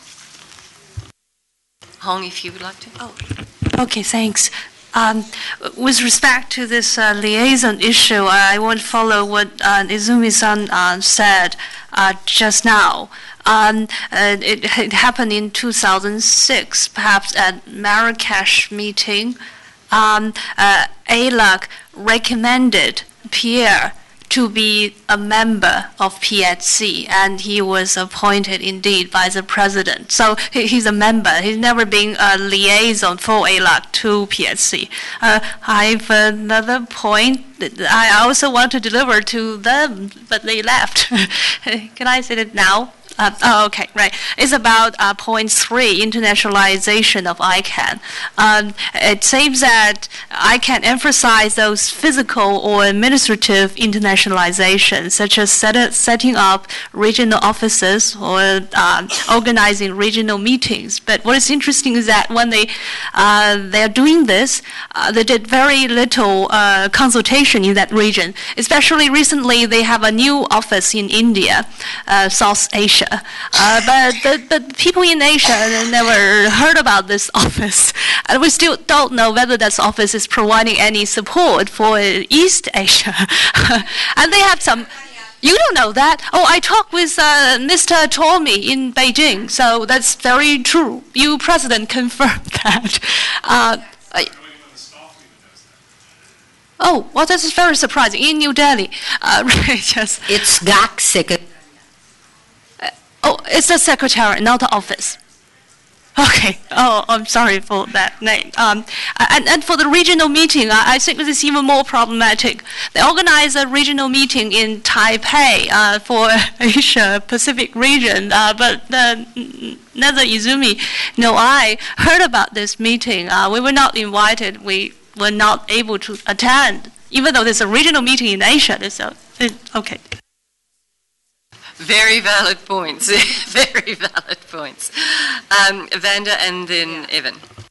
Hong, if you would like to. Oh, okay, thanks. Um, with respect to this uh, liaison issue, I want to follow what uh, Izumi-san uh, said uh, just now. Um, uh, it, it happened in two thousand six, perhaps at Marrakesh meeting. Um, uh, A L A C recommended Pierre to be a member of P S C, and he was appointed indeed by the president. So he, he's a member. He's never been a liaison for A L A C to P S C. Uh, I have another point that I also want to deliver to them, but they left. Can I say it now? Uh, oh, okay, right. It's about uh, point three, internationalization of I CANN. Um, it seems that I CANN emphasize those physical or administrative internationalization, such as set, setting up regional offices or uh, organizing regional meetings. But what is interesting is that when they uh, they are doing this, uh, they did very little uh, consultation in that region. Especially recently, they have a new office in India, uh, South Asia. Uh, but the, the people in Asia never heard about this office. And we still don't know whether this office is providing any support for East Asia. And they have some... You don't know that? Oh, I talked with uh, Mister Tormi in Beijing, so that's very true. You, President, confirmed that. Uh, I, oh, well, that's very surprising. In New Delhi. Uh, right, yes. It's G A C Secretary. Oh, it's the secretary, not the office. Okay. Oh, I'm sorry for that name. Um, and, and for the regional meeting, I, I think this is even more problematic. They organized a regional meeting in Taipei uh, for Asia Pacific region, uh, but uh, neither Izumi nor I heard about this meeting. Uh, we were not invited. We were not able to attend, even though there's a regional meeting in Asia. There's a, it, okay. Very valid points. Very valid points. Um, Vanda and then Evan.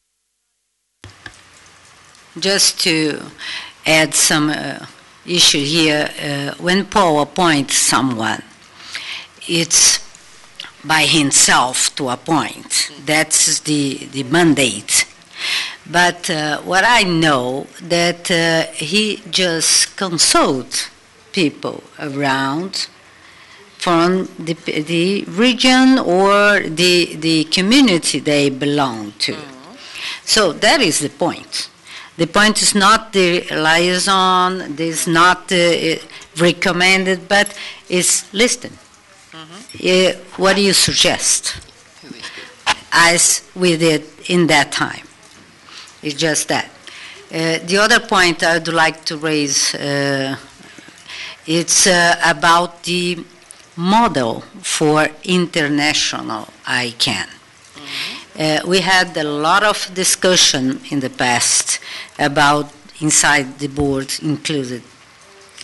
Just to add some uh, issue here, uh, when Paul appoints someone, it's by himself to appoint. That's the, the mandate. But uh, what I know that uh, he just consults people around from the, the region or the, the community they belong to. Mm-hmm. So that is the point. The point is not the liaison, this is not uh, recommended, but is listed. Mm-hmm. Uh, what do you suggest? As we did in that time. It's just that. Uh, the other point I would like to raise, uh, it's uh, about the model for international I CANN. Mm-hmm. Uh, we had a lot of discussion in the past about inside the board included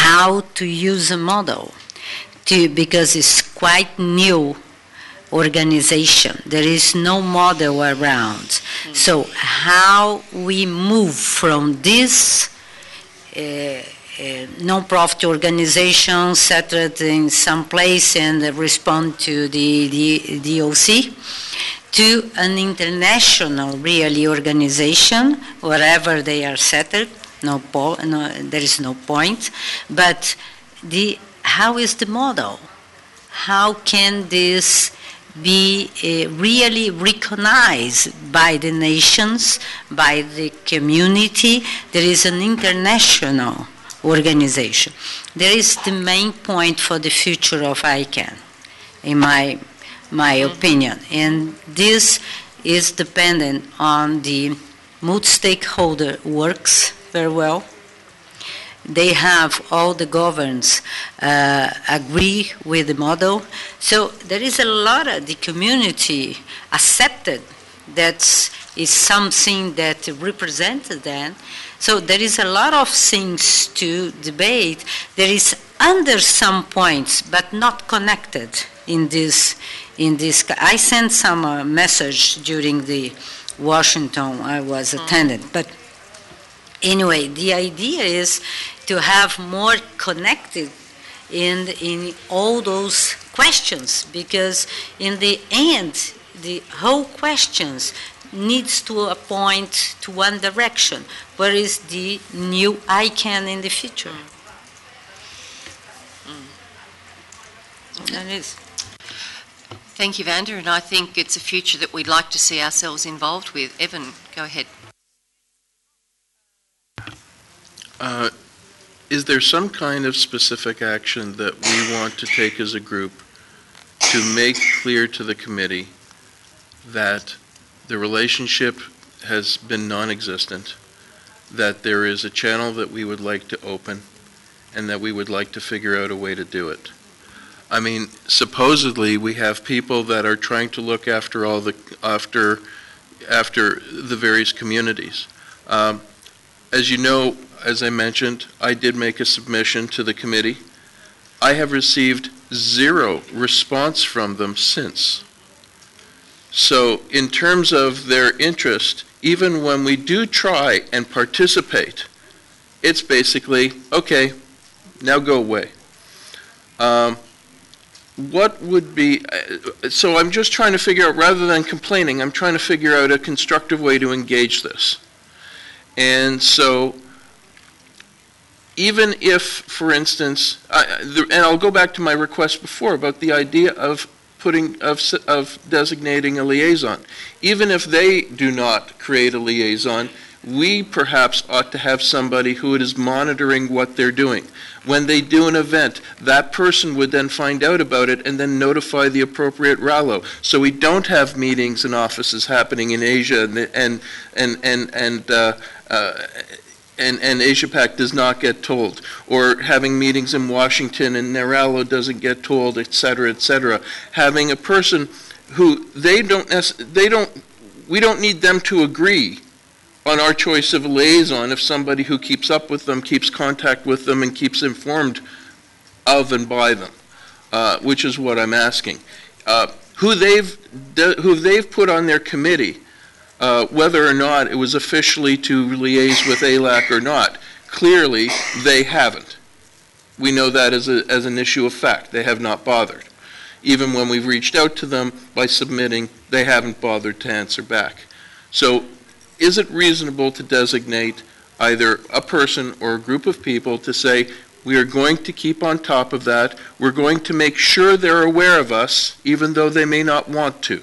how to use a model, to, because it's quite new organization. There is no model around. Mm. So how we move from this uh, uh, non-profit organization settled in some place and respond to the, the D O C to an international really organization, wherever they are settled, no, po no there is no point, but the, how is the model? How can this be uh, really recognized by the nations, by the community? There is an international organization. There is the main point for the future of I CAN, in my, my opinion. And this is dependent on the multi-stakeholder works very well. They have all the governments uh, agree with the model. So there is a lot of the community accepted that is something that represented them. So there is a lot of things to debate. There is under some points, but not connected in this. In this, I sent some uh, message during the Washington I was attended, but anyway, the idea is to have more connected in in all those questions, because in the end, the whole questions needs to point to one direction. Where is the new I CAN in the future? Mm. That is. Thank you, Vanda, and I think it's a future that we'd like to see ourselves involved with. Evan, go ahead. Uh, is there some kind of specific action that we want to take as a group to make clear to the committee that the relationship has been non-existent, that there is a channel that we would like to open, and that we would like to figure out a way to do it? I mean, supposedly we have people that are trying to look after all the after after the various communities. Um, as you know, as I mentioned, I did make a submission to the committee. I have received zero response from them since. So in terms of their interest, even when we do try and participate, it's basically, okay, now go away. Um, what would be, so I'm just trying to figure out, rather than complaining, I'm trying to figure out a constructive way to engage this. And so even if, for instance, I, the, and I'll go back to my request before about the idea of putting, of, of designating a liaison. Even if they do not create a liaison, we perhaps ought to have somebody who is monitoring what they're doing. When they do an event, that person would then find out about it and then notify the appropriate R A L O. So we don't have meetings and offices happening in Asia and and and and and, uh, uh, and, and Asia Pac does not get told, or having meetings in Washington and R A L O doesn't get told, et cetera, et cetera. Having a person who they don't they don't we don't need them to agree on our choice of a liaison if somebody who keeps up with them, keeps contact with them, and keeps informed of and by them, uh, which is what I'm asking. Uh, who they've who they've put on their committee, uh, whether or not it was officially to liaise with A L A C or not, clearly they haven't. We know that as, a, as an issue of fact. They have not bothered. Even when we've reached out to them by submitting, they haven't bothered to answer back. So is it reasonable to designate either a person or a group of people to say, we are going to keep on top of that, we're going to make sure they're aware of us, even though they may not want to?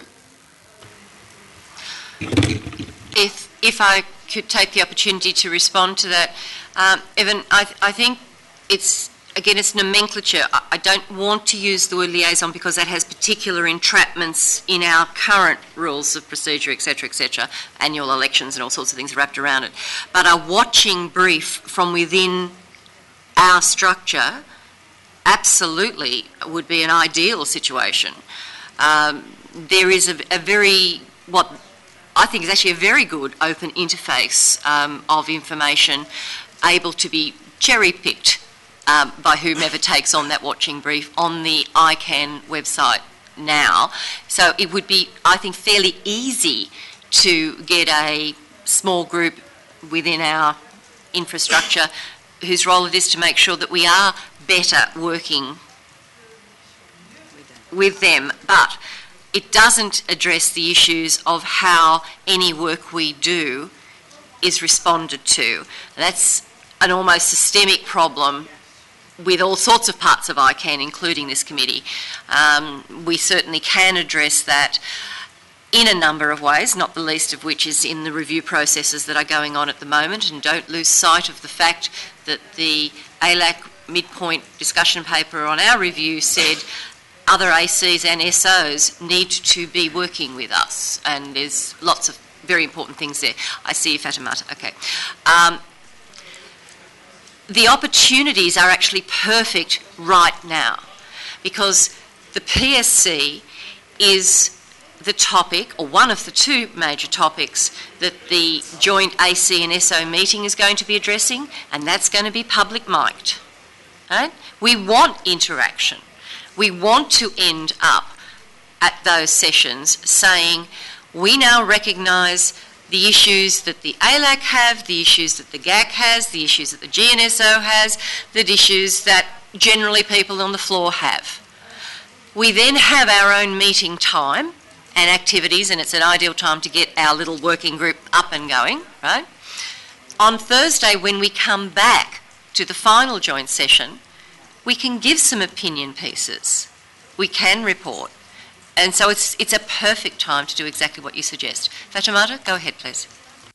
If, if I could take the opportunity to respond to that, um, Evan, I, th I think it's, again, it's nomenclature. I, I don't want to use the word liaison because that has particular entrapments in our current rules of procedure, et cetera, et cetera, annual elections and all sorts of things wrapped around it. But a watching brief from within our structure absolutely would be an ideal situation. Um, there is a, a very, what I think is actually a very good open interface um, of information able to be cherry-picked um, by whomever takes on that watching brief on the I CAN website now. So it would be, I think, fairly easy to get a small group within our infrastructure whose role it is to make sure that we are better working with them. But it doesn't address the issues of how any work we do is responded to. That's an almost systemic problem with all sorts of parts of I CAN, including this committee. Um, we certainly can address that in a number of ways, not the least of which is in the review processes that are going on at the moment, and don't lose sight of the fact that the A L A C midpoint discussion paper on our review said other A Cs and S Os need to be working with us, and there's lots of very important things there. I see you, Fatoumata. Okay. Um, the opportunities are actually perfect right now, because the P S C is the topic, or one of the two major topics, that the joint A C and S O meeting is going to be addressing, and that's going to be public mic'd. Right? We want interaction. We want to end up at those sessions saying, we now recognise the issues that the A L A C have, the issues that the G A C has, the issues that the G N S O has, the issues that generally people on the floor have. We then have our own meeting time and activities, and it's an ideal time to get our little working group up and going, right? On Thursday, when we come back to the final joint session, we can give some opinion pieces. We can report. And so it's it's a perfect time to do exactly what you suggest. Fatoumata, go ahead, please.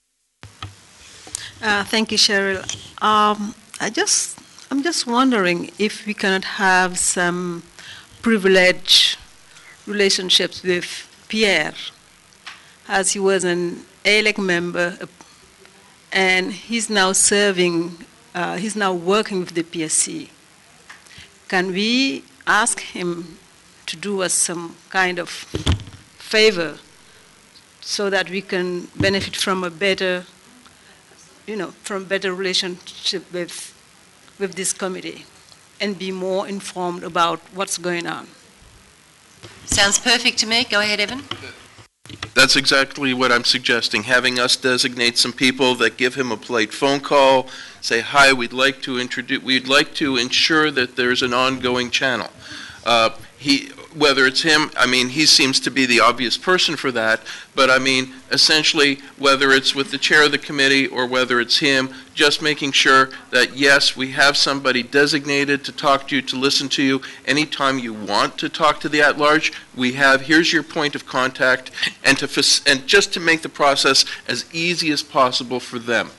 Uh, thank you, Cheryl. Um, I just, I'm just wondering if we cannot have some privileged relationships with Pierre, as he was an A L A C member, and he's now serving, uh, he's now working with the P S C. Can we ask him to do us some kind of favor so that we can benefit from a better, you know, from better relationship with, with this committee and be more informed about what's going on? Sounds perfect to me. Go ahead, Evan. That's exactly what I'm suggesting, having us designate some people that give him a polite phone call, say, hi, we'd like to introduce, we'd like to ensure that there's an ongoing channel. Uh, he, whether it's him, I mean, he seems to be the obvious person for that, but I mean, essentially, whether it's with the chair of the committee or whether it's him, just making sure that, yes, we have somebody designated to talk to you, to listen to you. Anytime you want to talk to the at-large, we have, here's your point of contact, and, to, and just to make the process as easy as possible for them.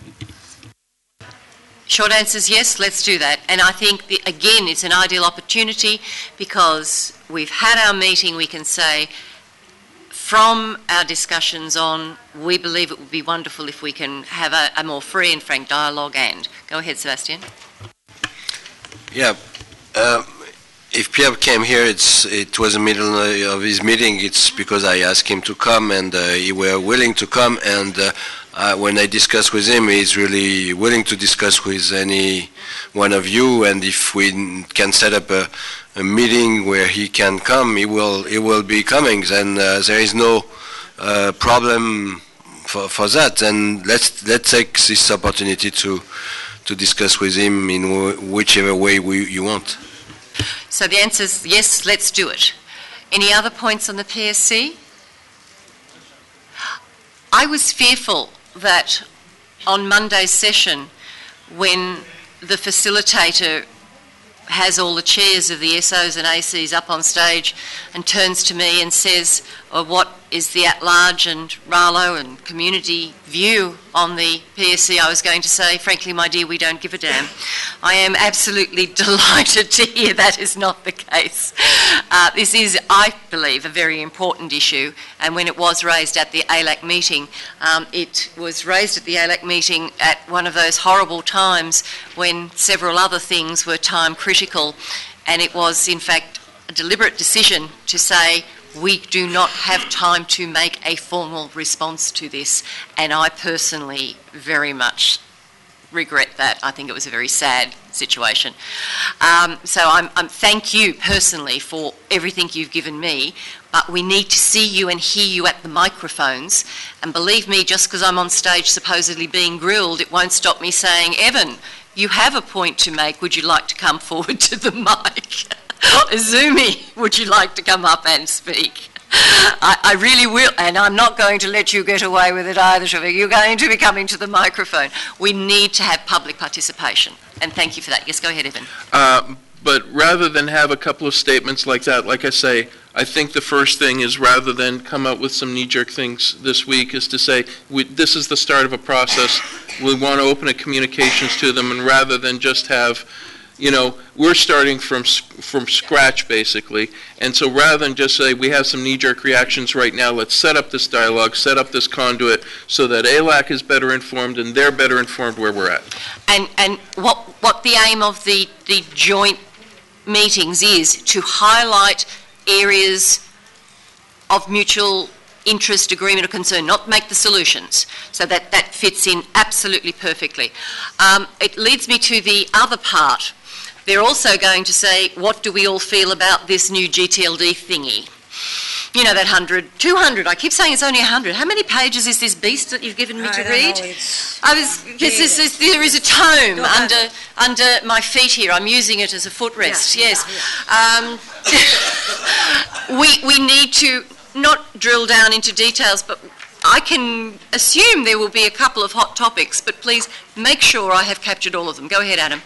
Short answer is yes, let's do that. And I think, the, again, it's an ideal opportunity because we've had our meeting, we can say, from our discussions on, we believe it would be wonderful if we can have a, a more free and frank dialogue. And go ahead, Sebastian. Yeah, uh, if Pierre came here, it's it was the middle of his meeting. It's because I asked him to come, and uh, he were willing to come. And uh, uh, when I discuss with him, he's really willing to discuss with any one of you. And if we can set up a a meeting where he can come, he will he will be coming, and uh, there is no uh, problem for, for that. And let's let's take this opportunity to to discuss with him in w whichever way we, you want. So the answer is yes, let's do it. Any other points on the P S C? I was fearful that on Monday's session, when the facilitator has all the chairs of the S Os and A Cs up on stage and turns to me and says, oh, what is the at-large and Ralo and community view on the P S C? I was going to say, frankly, my dear, we don't give a damn. I am absolutely delighted to hear that is not the case. Uh, this is, I believe, a very important issue, and when it was raised at the A L A C meeting, um, it was raised at the A L A C meeting at one of those horrible times when several other things were time critical, and it was, in fact, a deliberate decision to say, we do not have time to make a formal response to this, and I personally very much regret that. I think it was a very sad situation. Um, so I'm, I'm thank you personally for everything you've given me, but we need to see you and hear you at the microphones. And believe me, just because I'm on stage supposedly being grilled, it won't stop me saying, Evan, you have a point to make. Would you like to come forward to the mic? Azumi, would you like to come up and speak? I, I really will, and I'm not going to let you get away with it either, Shafik. You're going to be coming to the microphone. We need to have public participation, and thank you for that. Yes, go ahead, Evan. Uh, but rather than have a couple of statements like that, like I say, I think the first thing is, rather than come up with some knee-jerk things this week, is to say, we, this is the start of a process. We want to open a communications to them, and rather than just have, you know, we're starting from from scratch, basically. And so rather than just say, we have some knee-jerk reactions right now, let's set up this dialogue, set up this conduit, so that A L A C is better informed and they're better informed where we're at. And and what what the aim of the, the joint meetings is to highlight areas of mutual interest, agreement or concern, not make the solutions. So that, that fits in absolutely perfectly. Um, it leads me to the other part. They're also going to say, what do we all feel about this new G T L D thingy? You know, that one hundred, two hundred, I keep saying it's only one hundred. How many pages is this beast that you've given me I to don't read? know, it's I was, yes, this is, there is a tome under under my feet here. I'm using it as a footrest, Yeah, yes. Um, we, we need to not drill down into details, but I can assume there will be a couple of hot topics, but please make sure I have captured all of them. Go ahead, Adam.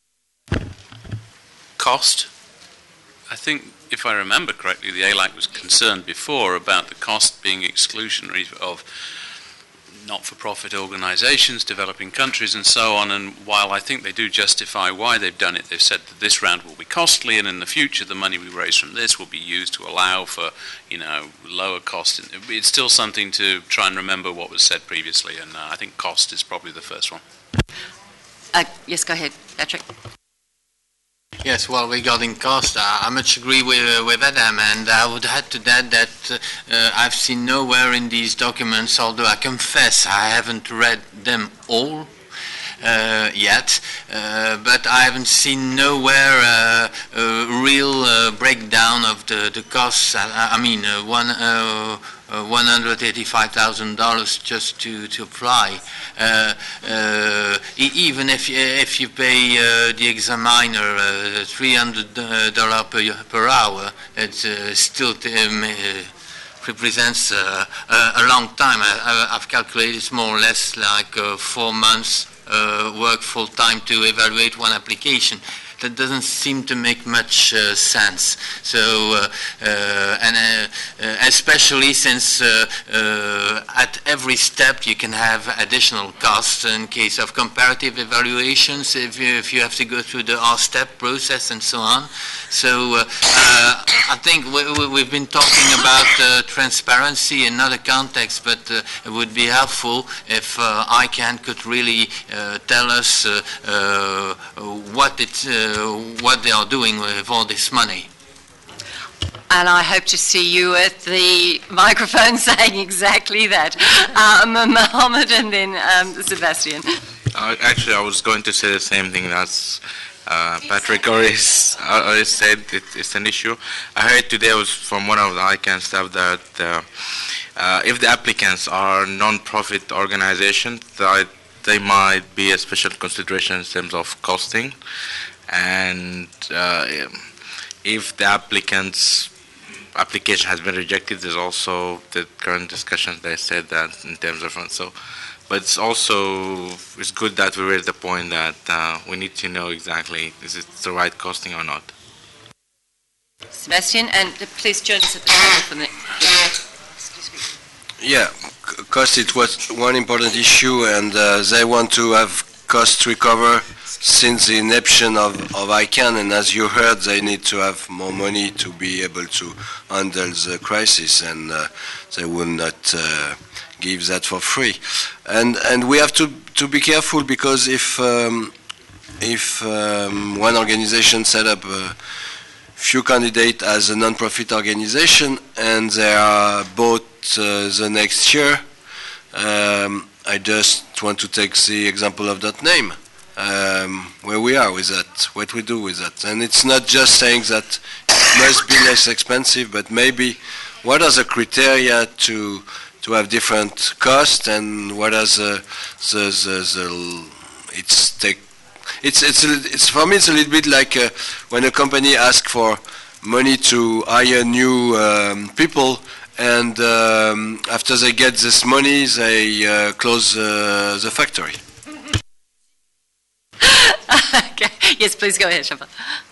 Cost. I think, if I remember correctly, the A L A C was concerned before about the cost being exclusionary of not-for-profit organisations, developing countries and so on, and while I think they do justify why they've done it, they've said that this round will be costly, and in the future the money we raise from this will be used to allow for, you know, lower cost. It's still something to try and remember what was said previously, and uh, I think cost is probably the first one. Uh, yes, go ahead, Patrick. Yes, well, regarding cost, uh, I much agree with, uh, with Adam, and I would add to that that uh, I've seen nowhere in these documents, although I confess I haven't read them all uh, yet, uh, but I haven't seen nowhere uh, a real uh, breakdown of the, the costs. I, I mean, uh, one, uh, uh, one hundred eighty-five thousand dollars just to, to apply. Uh, uh, e even if you, if you pay uh, the examiner uh, three hundred dollars per, per hour, it uh, still um, uh, represents uh, a, a long time. I, I've calculated it's more or less like uh, four months uh, work full time to evaluate one application. That doesn't seem to make much uh, sense. So, uh, uh, and uh, uh, especially since uh, uh, at every step you can have additional costs in case of comparative evaluations, if you, if you have to go through the R-step process and so on. So, uh, uh, I think we, we've been talking about uh, transparency in other contexts, but uh, it would be helpful if uh, I C A N could really uh, tell us uh, uh, what it's uh, Uh, what they are doing with all this money. And I hope to see you at the microphone saying exactly that. Um, Mohammed and then um, Sebastian. Uh, actually, I was going to say the same thing as uh, Patrick already, already said. It, it's an issue. I heard today was from one of the I C A N staff that uh, uh, if the applicants are non-profit organizations, that they might be a special consideration in terms of costing. And uh, if the applicant's application has been rejected, there's also the current discussions they said that in terms of funds. So, but it's also it's good that we raised the point that uh, we need to know exactly is it the right costing or not. Sebastian, and please join us at the table for the. Yeah, cost it was one important issue, and uh, they want to have cost recover since the inception of, of I C A N, and as you heard, they need to have more money to be able to handle the crisis, and uh, they will not uh, give that for free. And and we have to, to be careful, because if um, if um, one organization set up a few candidates as a non-profit organization and they are bought uh, the next year, um, I just want to take the example of that name, um, where we are with that, what we do with that. And it's not just saying that it must be less expensive, but maybe what are the criteria to to have different costs, and what are the, the, the, the it's take, it's, it's, a, it's, for me it's a little bit like uh, when a company asks for money to hire new um, people, and um, after they get this money, they uh, close uh, the factory. Okay. Yes, please go ahead, Shamba.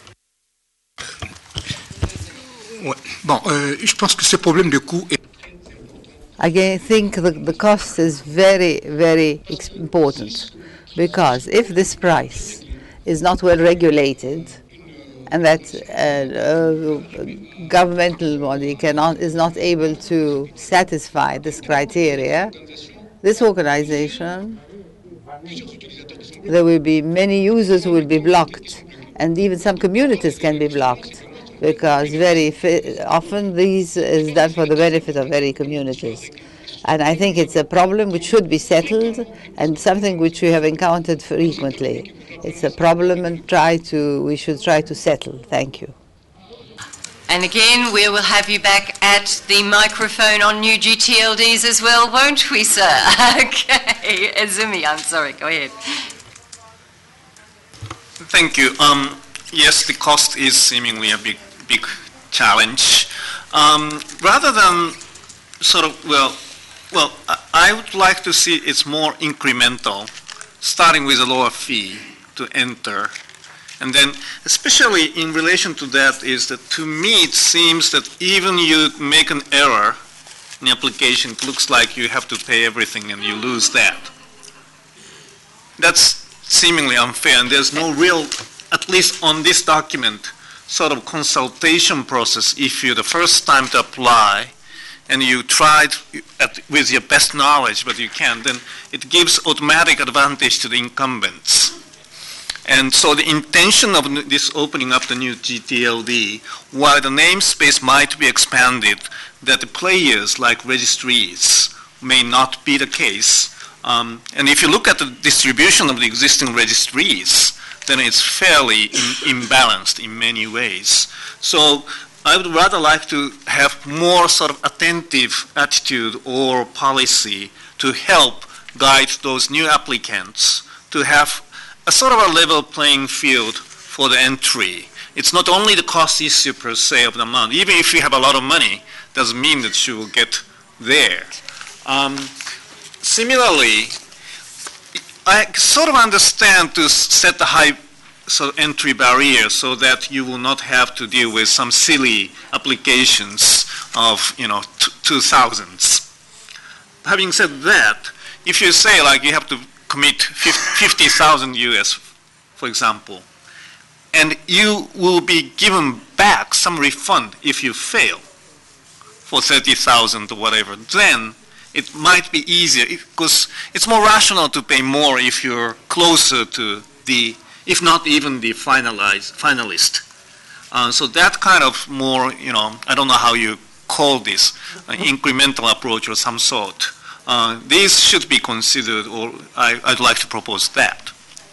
Ouais. Bon, euh, je pense que ce problème de coût est... I think the, the cost is very, very important, because if this price is not well regulated, and that uh, uh, governmental body cannot, is not able to satisfy this criteria, this organization, there will be many users who will be blocked, and even some communities can be blocked, because very often this is done for the benefit of very communities. And I think it's a problem which should be settled, and something which we have encountered frequently. It's a problem, and try to we should try to settle. Thank you. And again, we will have you back at the microphone on new G T L Ds as well, won't we, sir? Okay. Azumi, I'm sorry, go ahead. Thank you. Um, yes, the cost is seemingly a big, big challenge. Um, rather than sort of, well, well, I would like to see it's more incremental, starting with a lower fee to enter. And then, especially in relation to that, is that to me it seems that even you make an error in the application, it looks like you have to pay everything and you lose that. That's seemingly unfair, and there's no real, at least on this document, sort of consultation process. If you're the first time to apply and you tried at, with your best knowledge, but you can't, then it gives automatic advantage to the incumbents. And so the intention of this opening up the new G T L D, while the namespace might be expanded, that the players like registries may not be the case. Um, and if you look at the distribution of the existing registries, then it's fairly in, imbalanced in many ways. So I would rather like to have more sort of attentive attitude or policy to help guide those new applicants to have a sort of a level playing field for the entry. It's not only the cost issue per se of the amount. Even if you have a lot of money, doesn't mean that you will get there. Um, similarly, I sort of understand to set the high sort of entry barrier so that you will not have to deal with some silly applications of, you know, two thousands. Having said that, if you say like you have to commit fifty thousand U S, for example, and you will be given back some refund if you fail for thirty thousand or whatever, then it might be easier, because it's more rational to pay more if you're closer to the, if not even the finalized, finalist. Uh, so that kind of more, you know, I don't know how you call this, uh, incremental approach or some sort. Uh, these should be considered, or I, I'd like to propose that.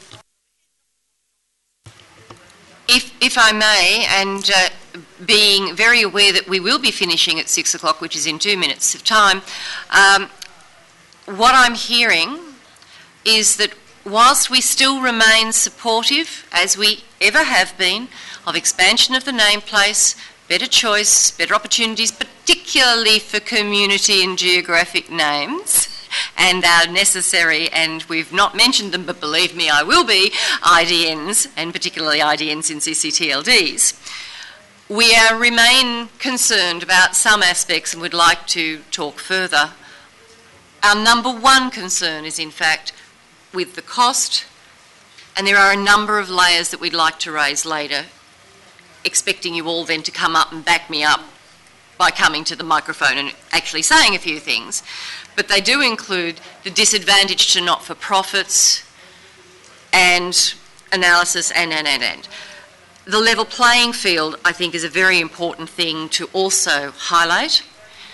If, if I may, and uh, being very aware that we will be finishing at six o'clock, which is in two minutes of time, um, what I'm hearing is that whilst we still remain supportive, as we ever have been, of expansion of the nameplace, better choice, better opportunities, particularly for community and geographic names, and our necessary, and we've not mentioned them, but believe me, I will be, I D Ns, and particularly I D Ns in C C T L Ds. We are, remain concerned about some aspects and would like to talk further. Our number one concern is, in fact, with the cost, and there are a number of layers that we'd like to raise later, expecting you all then to come up and back me up by coming to the microphone and actually saying a few things. But they do include the disadvantage to not-for-profits and analysis and, and, and, and. The level playing field, I think, is a very important thing to also highlight.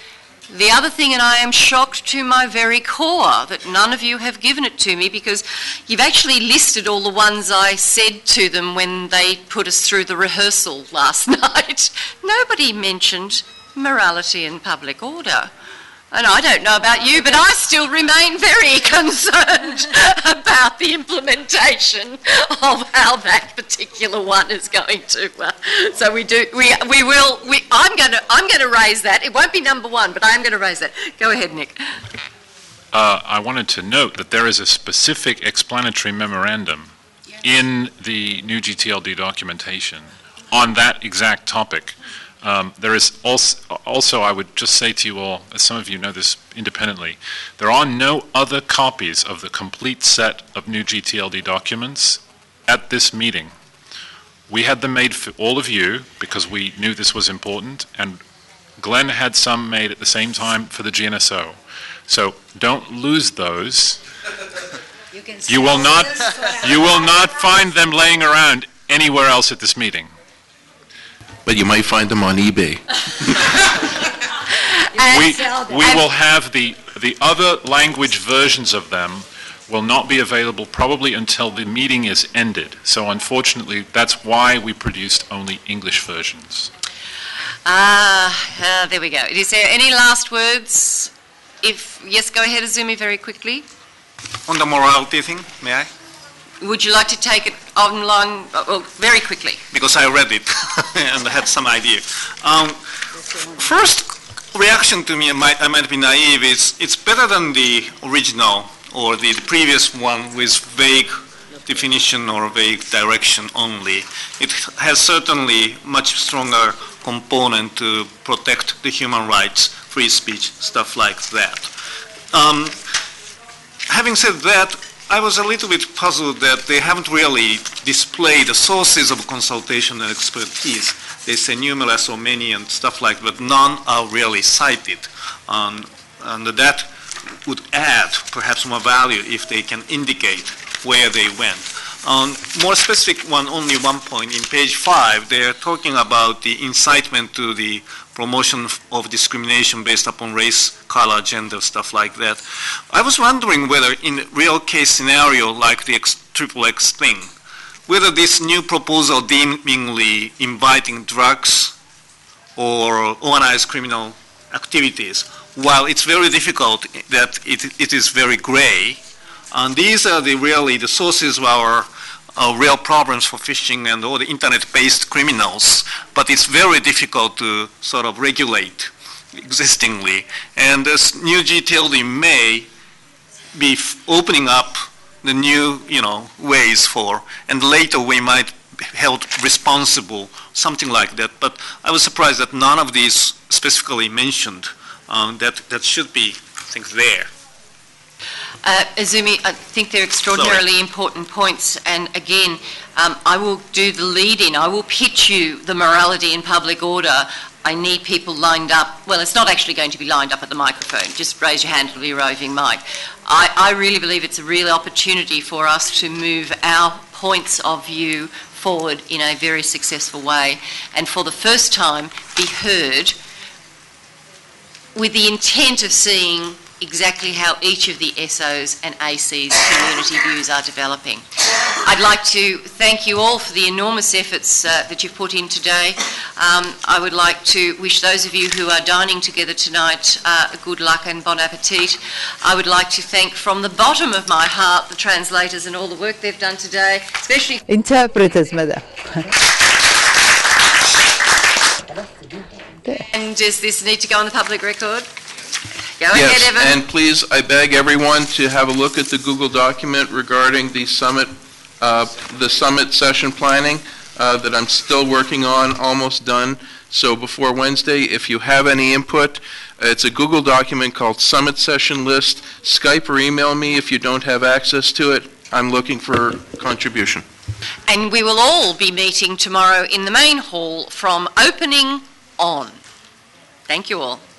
The other thing, and I am shocked to my very core that none of you have given it to me, because you've actually listed all the ones I said to them when they put us through the rehearsal last night. Nobody mentioned morality and public order. And I don't know about you, but I still remain very concerned about the implementation of how that particular one is going to. Uh, so we do, we we will. We, I'm going to I'm going to raise that. It won't be number one, but I am going to raise that. Go ahead, Nick. Uh, I wanted to note that there is a specific explanatory memorandum in the new G T L D documentation on that exact topic. Um, there is also, also, I would just say to you all, as some of you know this independently, there are no other copies of the complete set of new G T L D documents at this meeting. We had them made for all of you because we knew this was important, and Glenn had some made at the same time for the G N S O. So don't lose those. You, can you will not, you will not find them laying around anywhere else at this meeting. But you might find them on eBay. we we will have the, the other language versions of them will not be available probably until the meeting is ended. So unfortunately, that's why we produced only English versions. Ah, uh, there we go. Is there any last words? If yes, go ahead, Azumi, very quickly. On the morality thing, may I? Would you like to take it online, oh, very quickly? Because I read it and I had some idea. Um, first reaction to me, I might, I might be naive, is it's better than the original or the, the previous one with vague definition or vague direction only. It has certainly much stronger component to protect the human rights, free speech, stuff like that. Um, having said that, I was a little bit puzzled that they haven't really displayed the sources of consultation and expertise. They say numerous or many and stuff like that, but none are really cited. Um, and that would add perhaps more value if they can indicate where they went. Um, more specific one, only one point. In page five, they're talking about the incitement to the promotion of discrimination based upon race, color, gender, stuff like that. I was wondering whether in real case scenario like the X, triple X thing, whether this new proposal deemingly inviting drugs or organized criminal activities, while it's very difficult that it, it is very gray, and these are the really the sources of our Uh, real problems for phishing and all the internet-based criminals, but it's very difficult to sort of regulate existingly. And this new G T L D may be f opening up the new, you know, ways for, and later we might be held responsible, something like that. But I was surprised that none of these specifically mentioned. Um, that, that should be, I think, there. Uh, Azumi, I think they're extraordinarily Sorry. important points, and again, um, I will do the lead-in. I will pitch you the morality and public order. I need people lined up. Well, it's not actually going to be lined up at the microphone. Just raise your hand, it'll be a roving mic. I, I really believe it's a real opportunity for us to move our points of view forward in a very successful way, and for the first time be heard with the intent of seeing exactly how each of the S Os and A Cs community views are developing. I'd like to thank you all for the enormous efforts uh, that you've put in today. Um, I would like to wish those of you who are dining together tonight uh, good luck and bon appetit. I would like to thank from the bottom of my heart the translators and all the work they've done today, especially Interpreters, madam. And does this need to go on the public record? Go Yes, ahead, Evan. and please, I beg everyone to have a look at the Google document regarding the summit, uh, the summit session planning uh, that I'm still working on, almost done. So before Wednesday, if you have any input, it's a Google document called Summit Session List. Skype or email me if you don't have access to it. I'm looking for contribution. And we will all be meeting tomorrow in the main hall from opening on. Thank you all.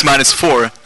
minus four.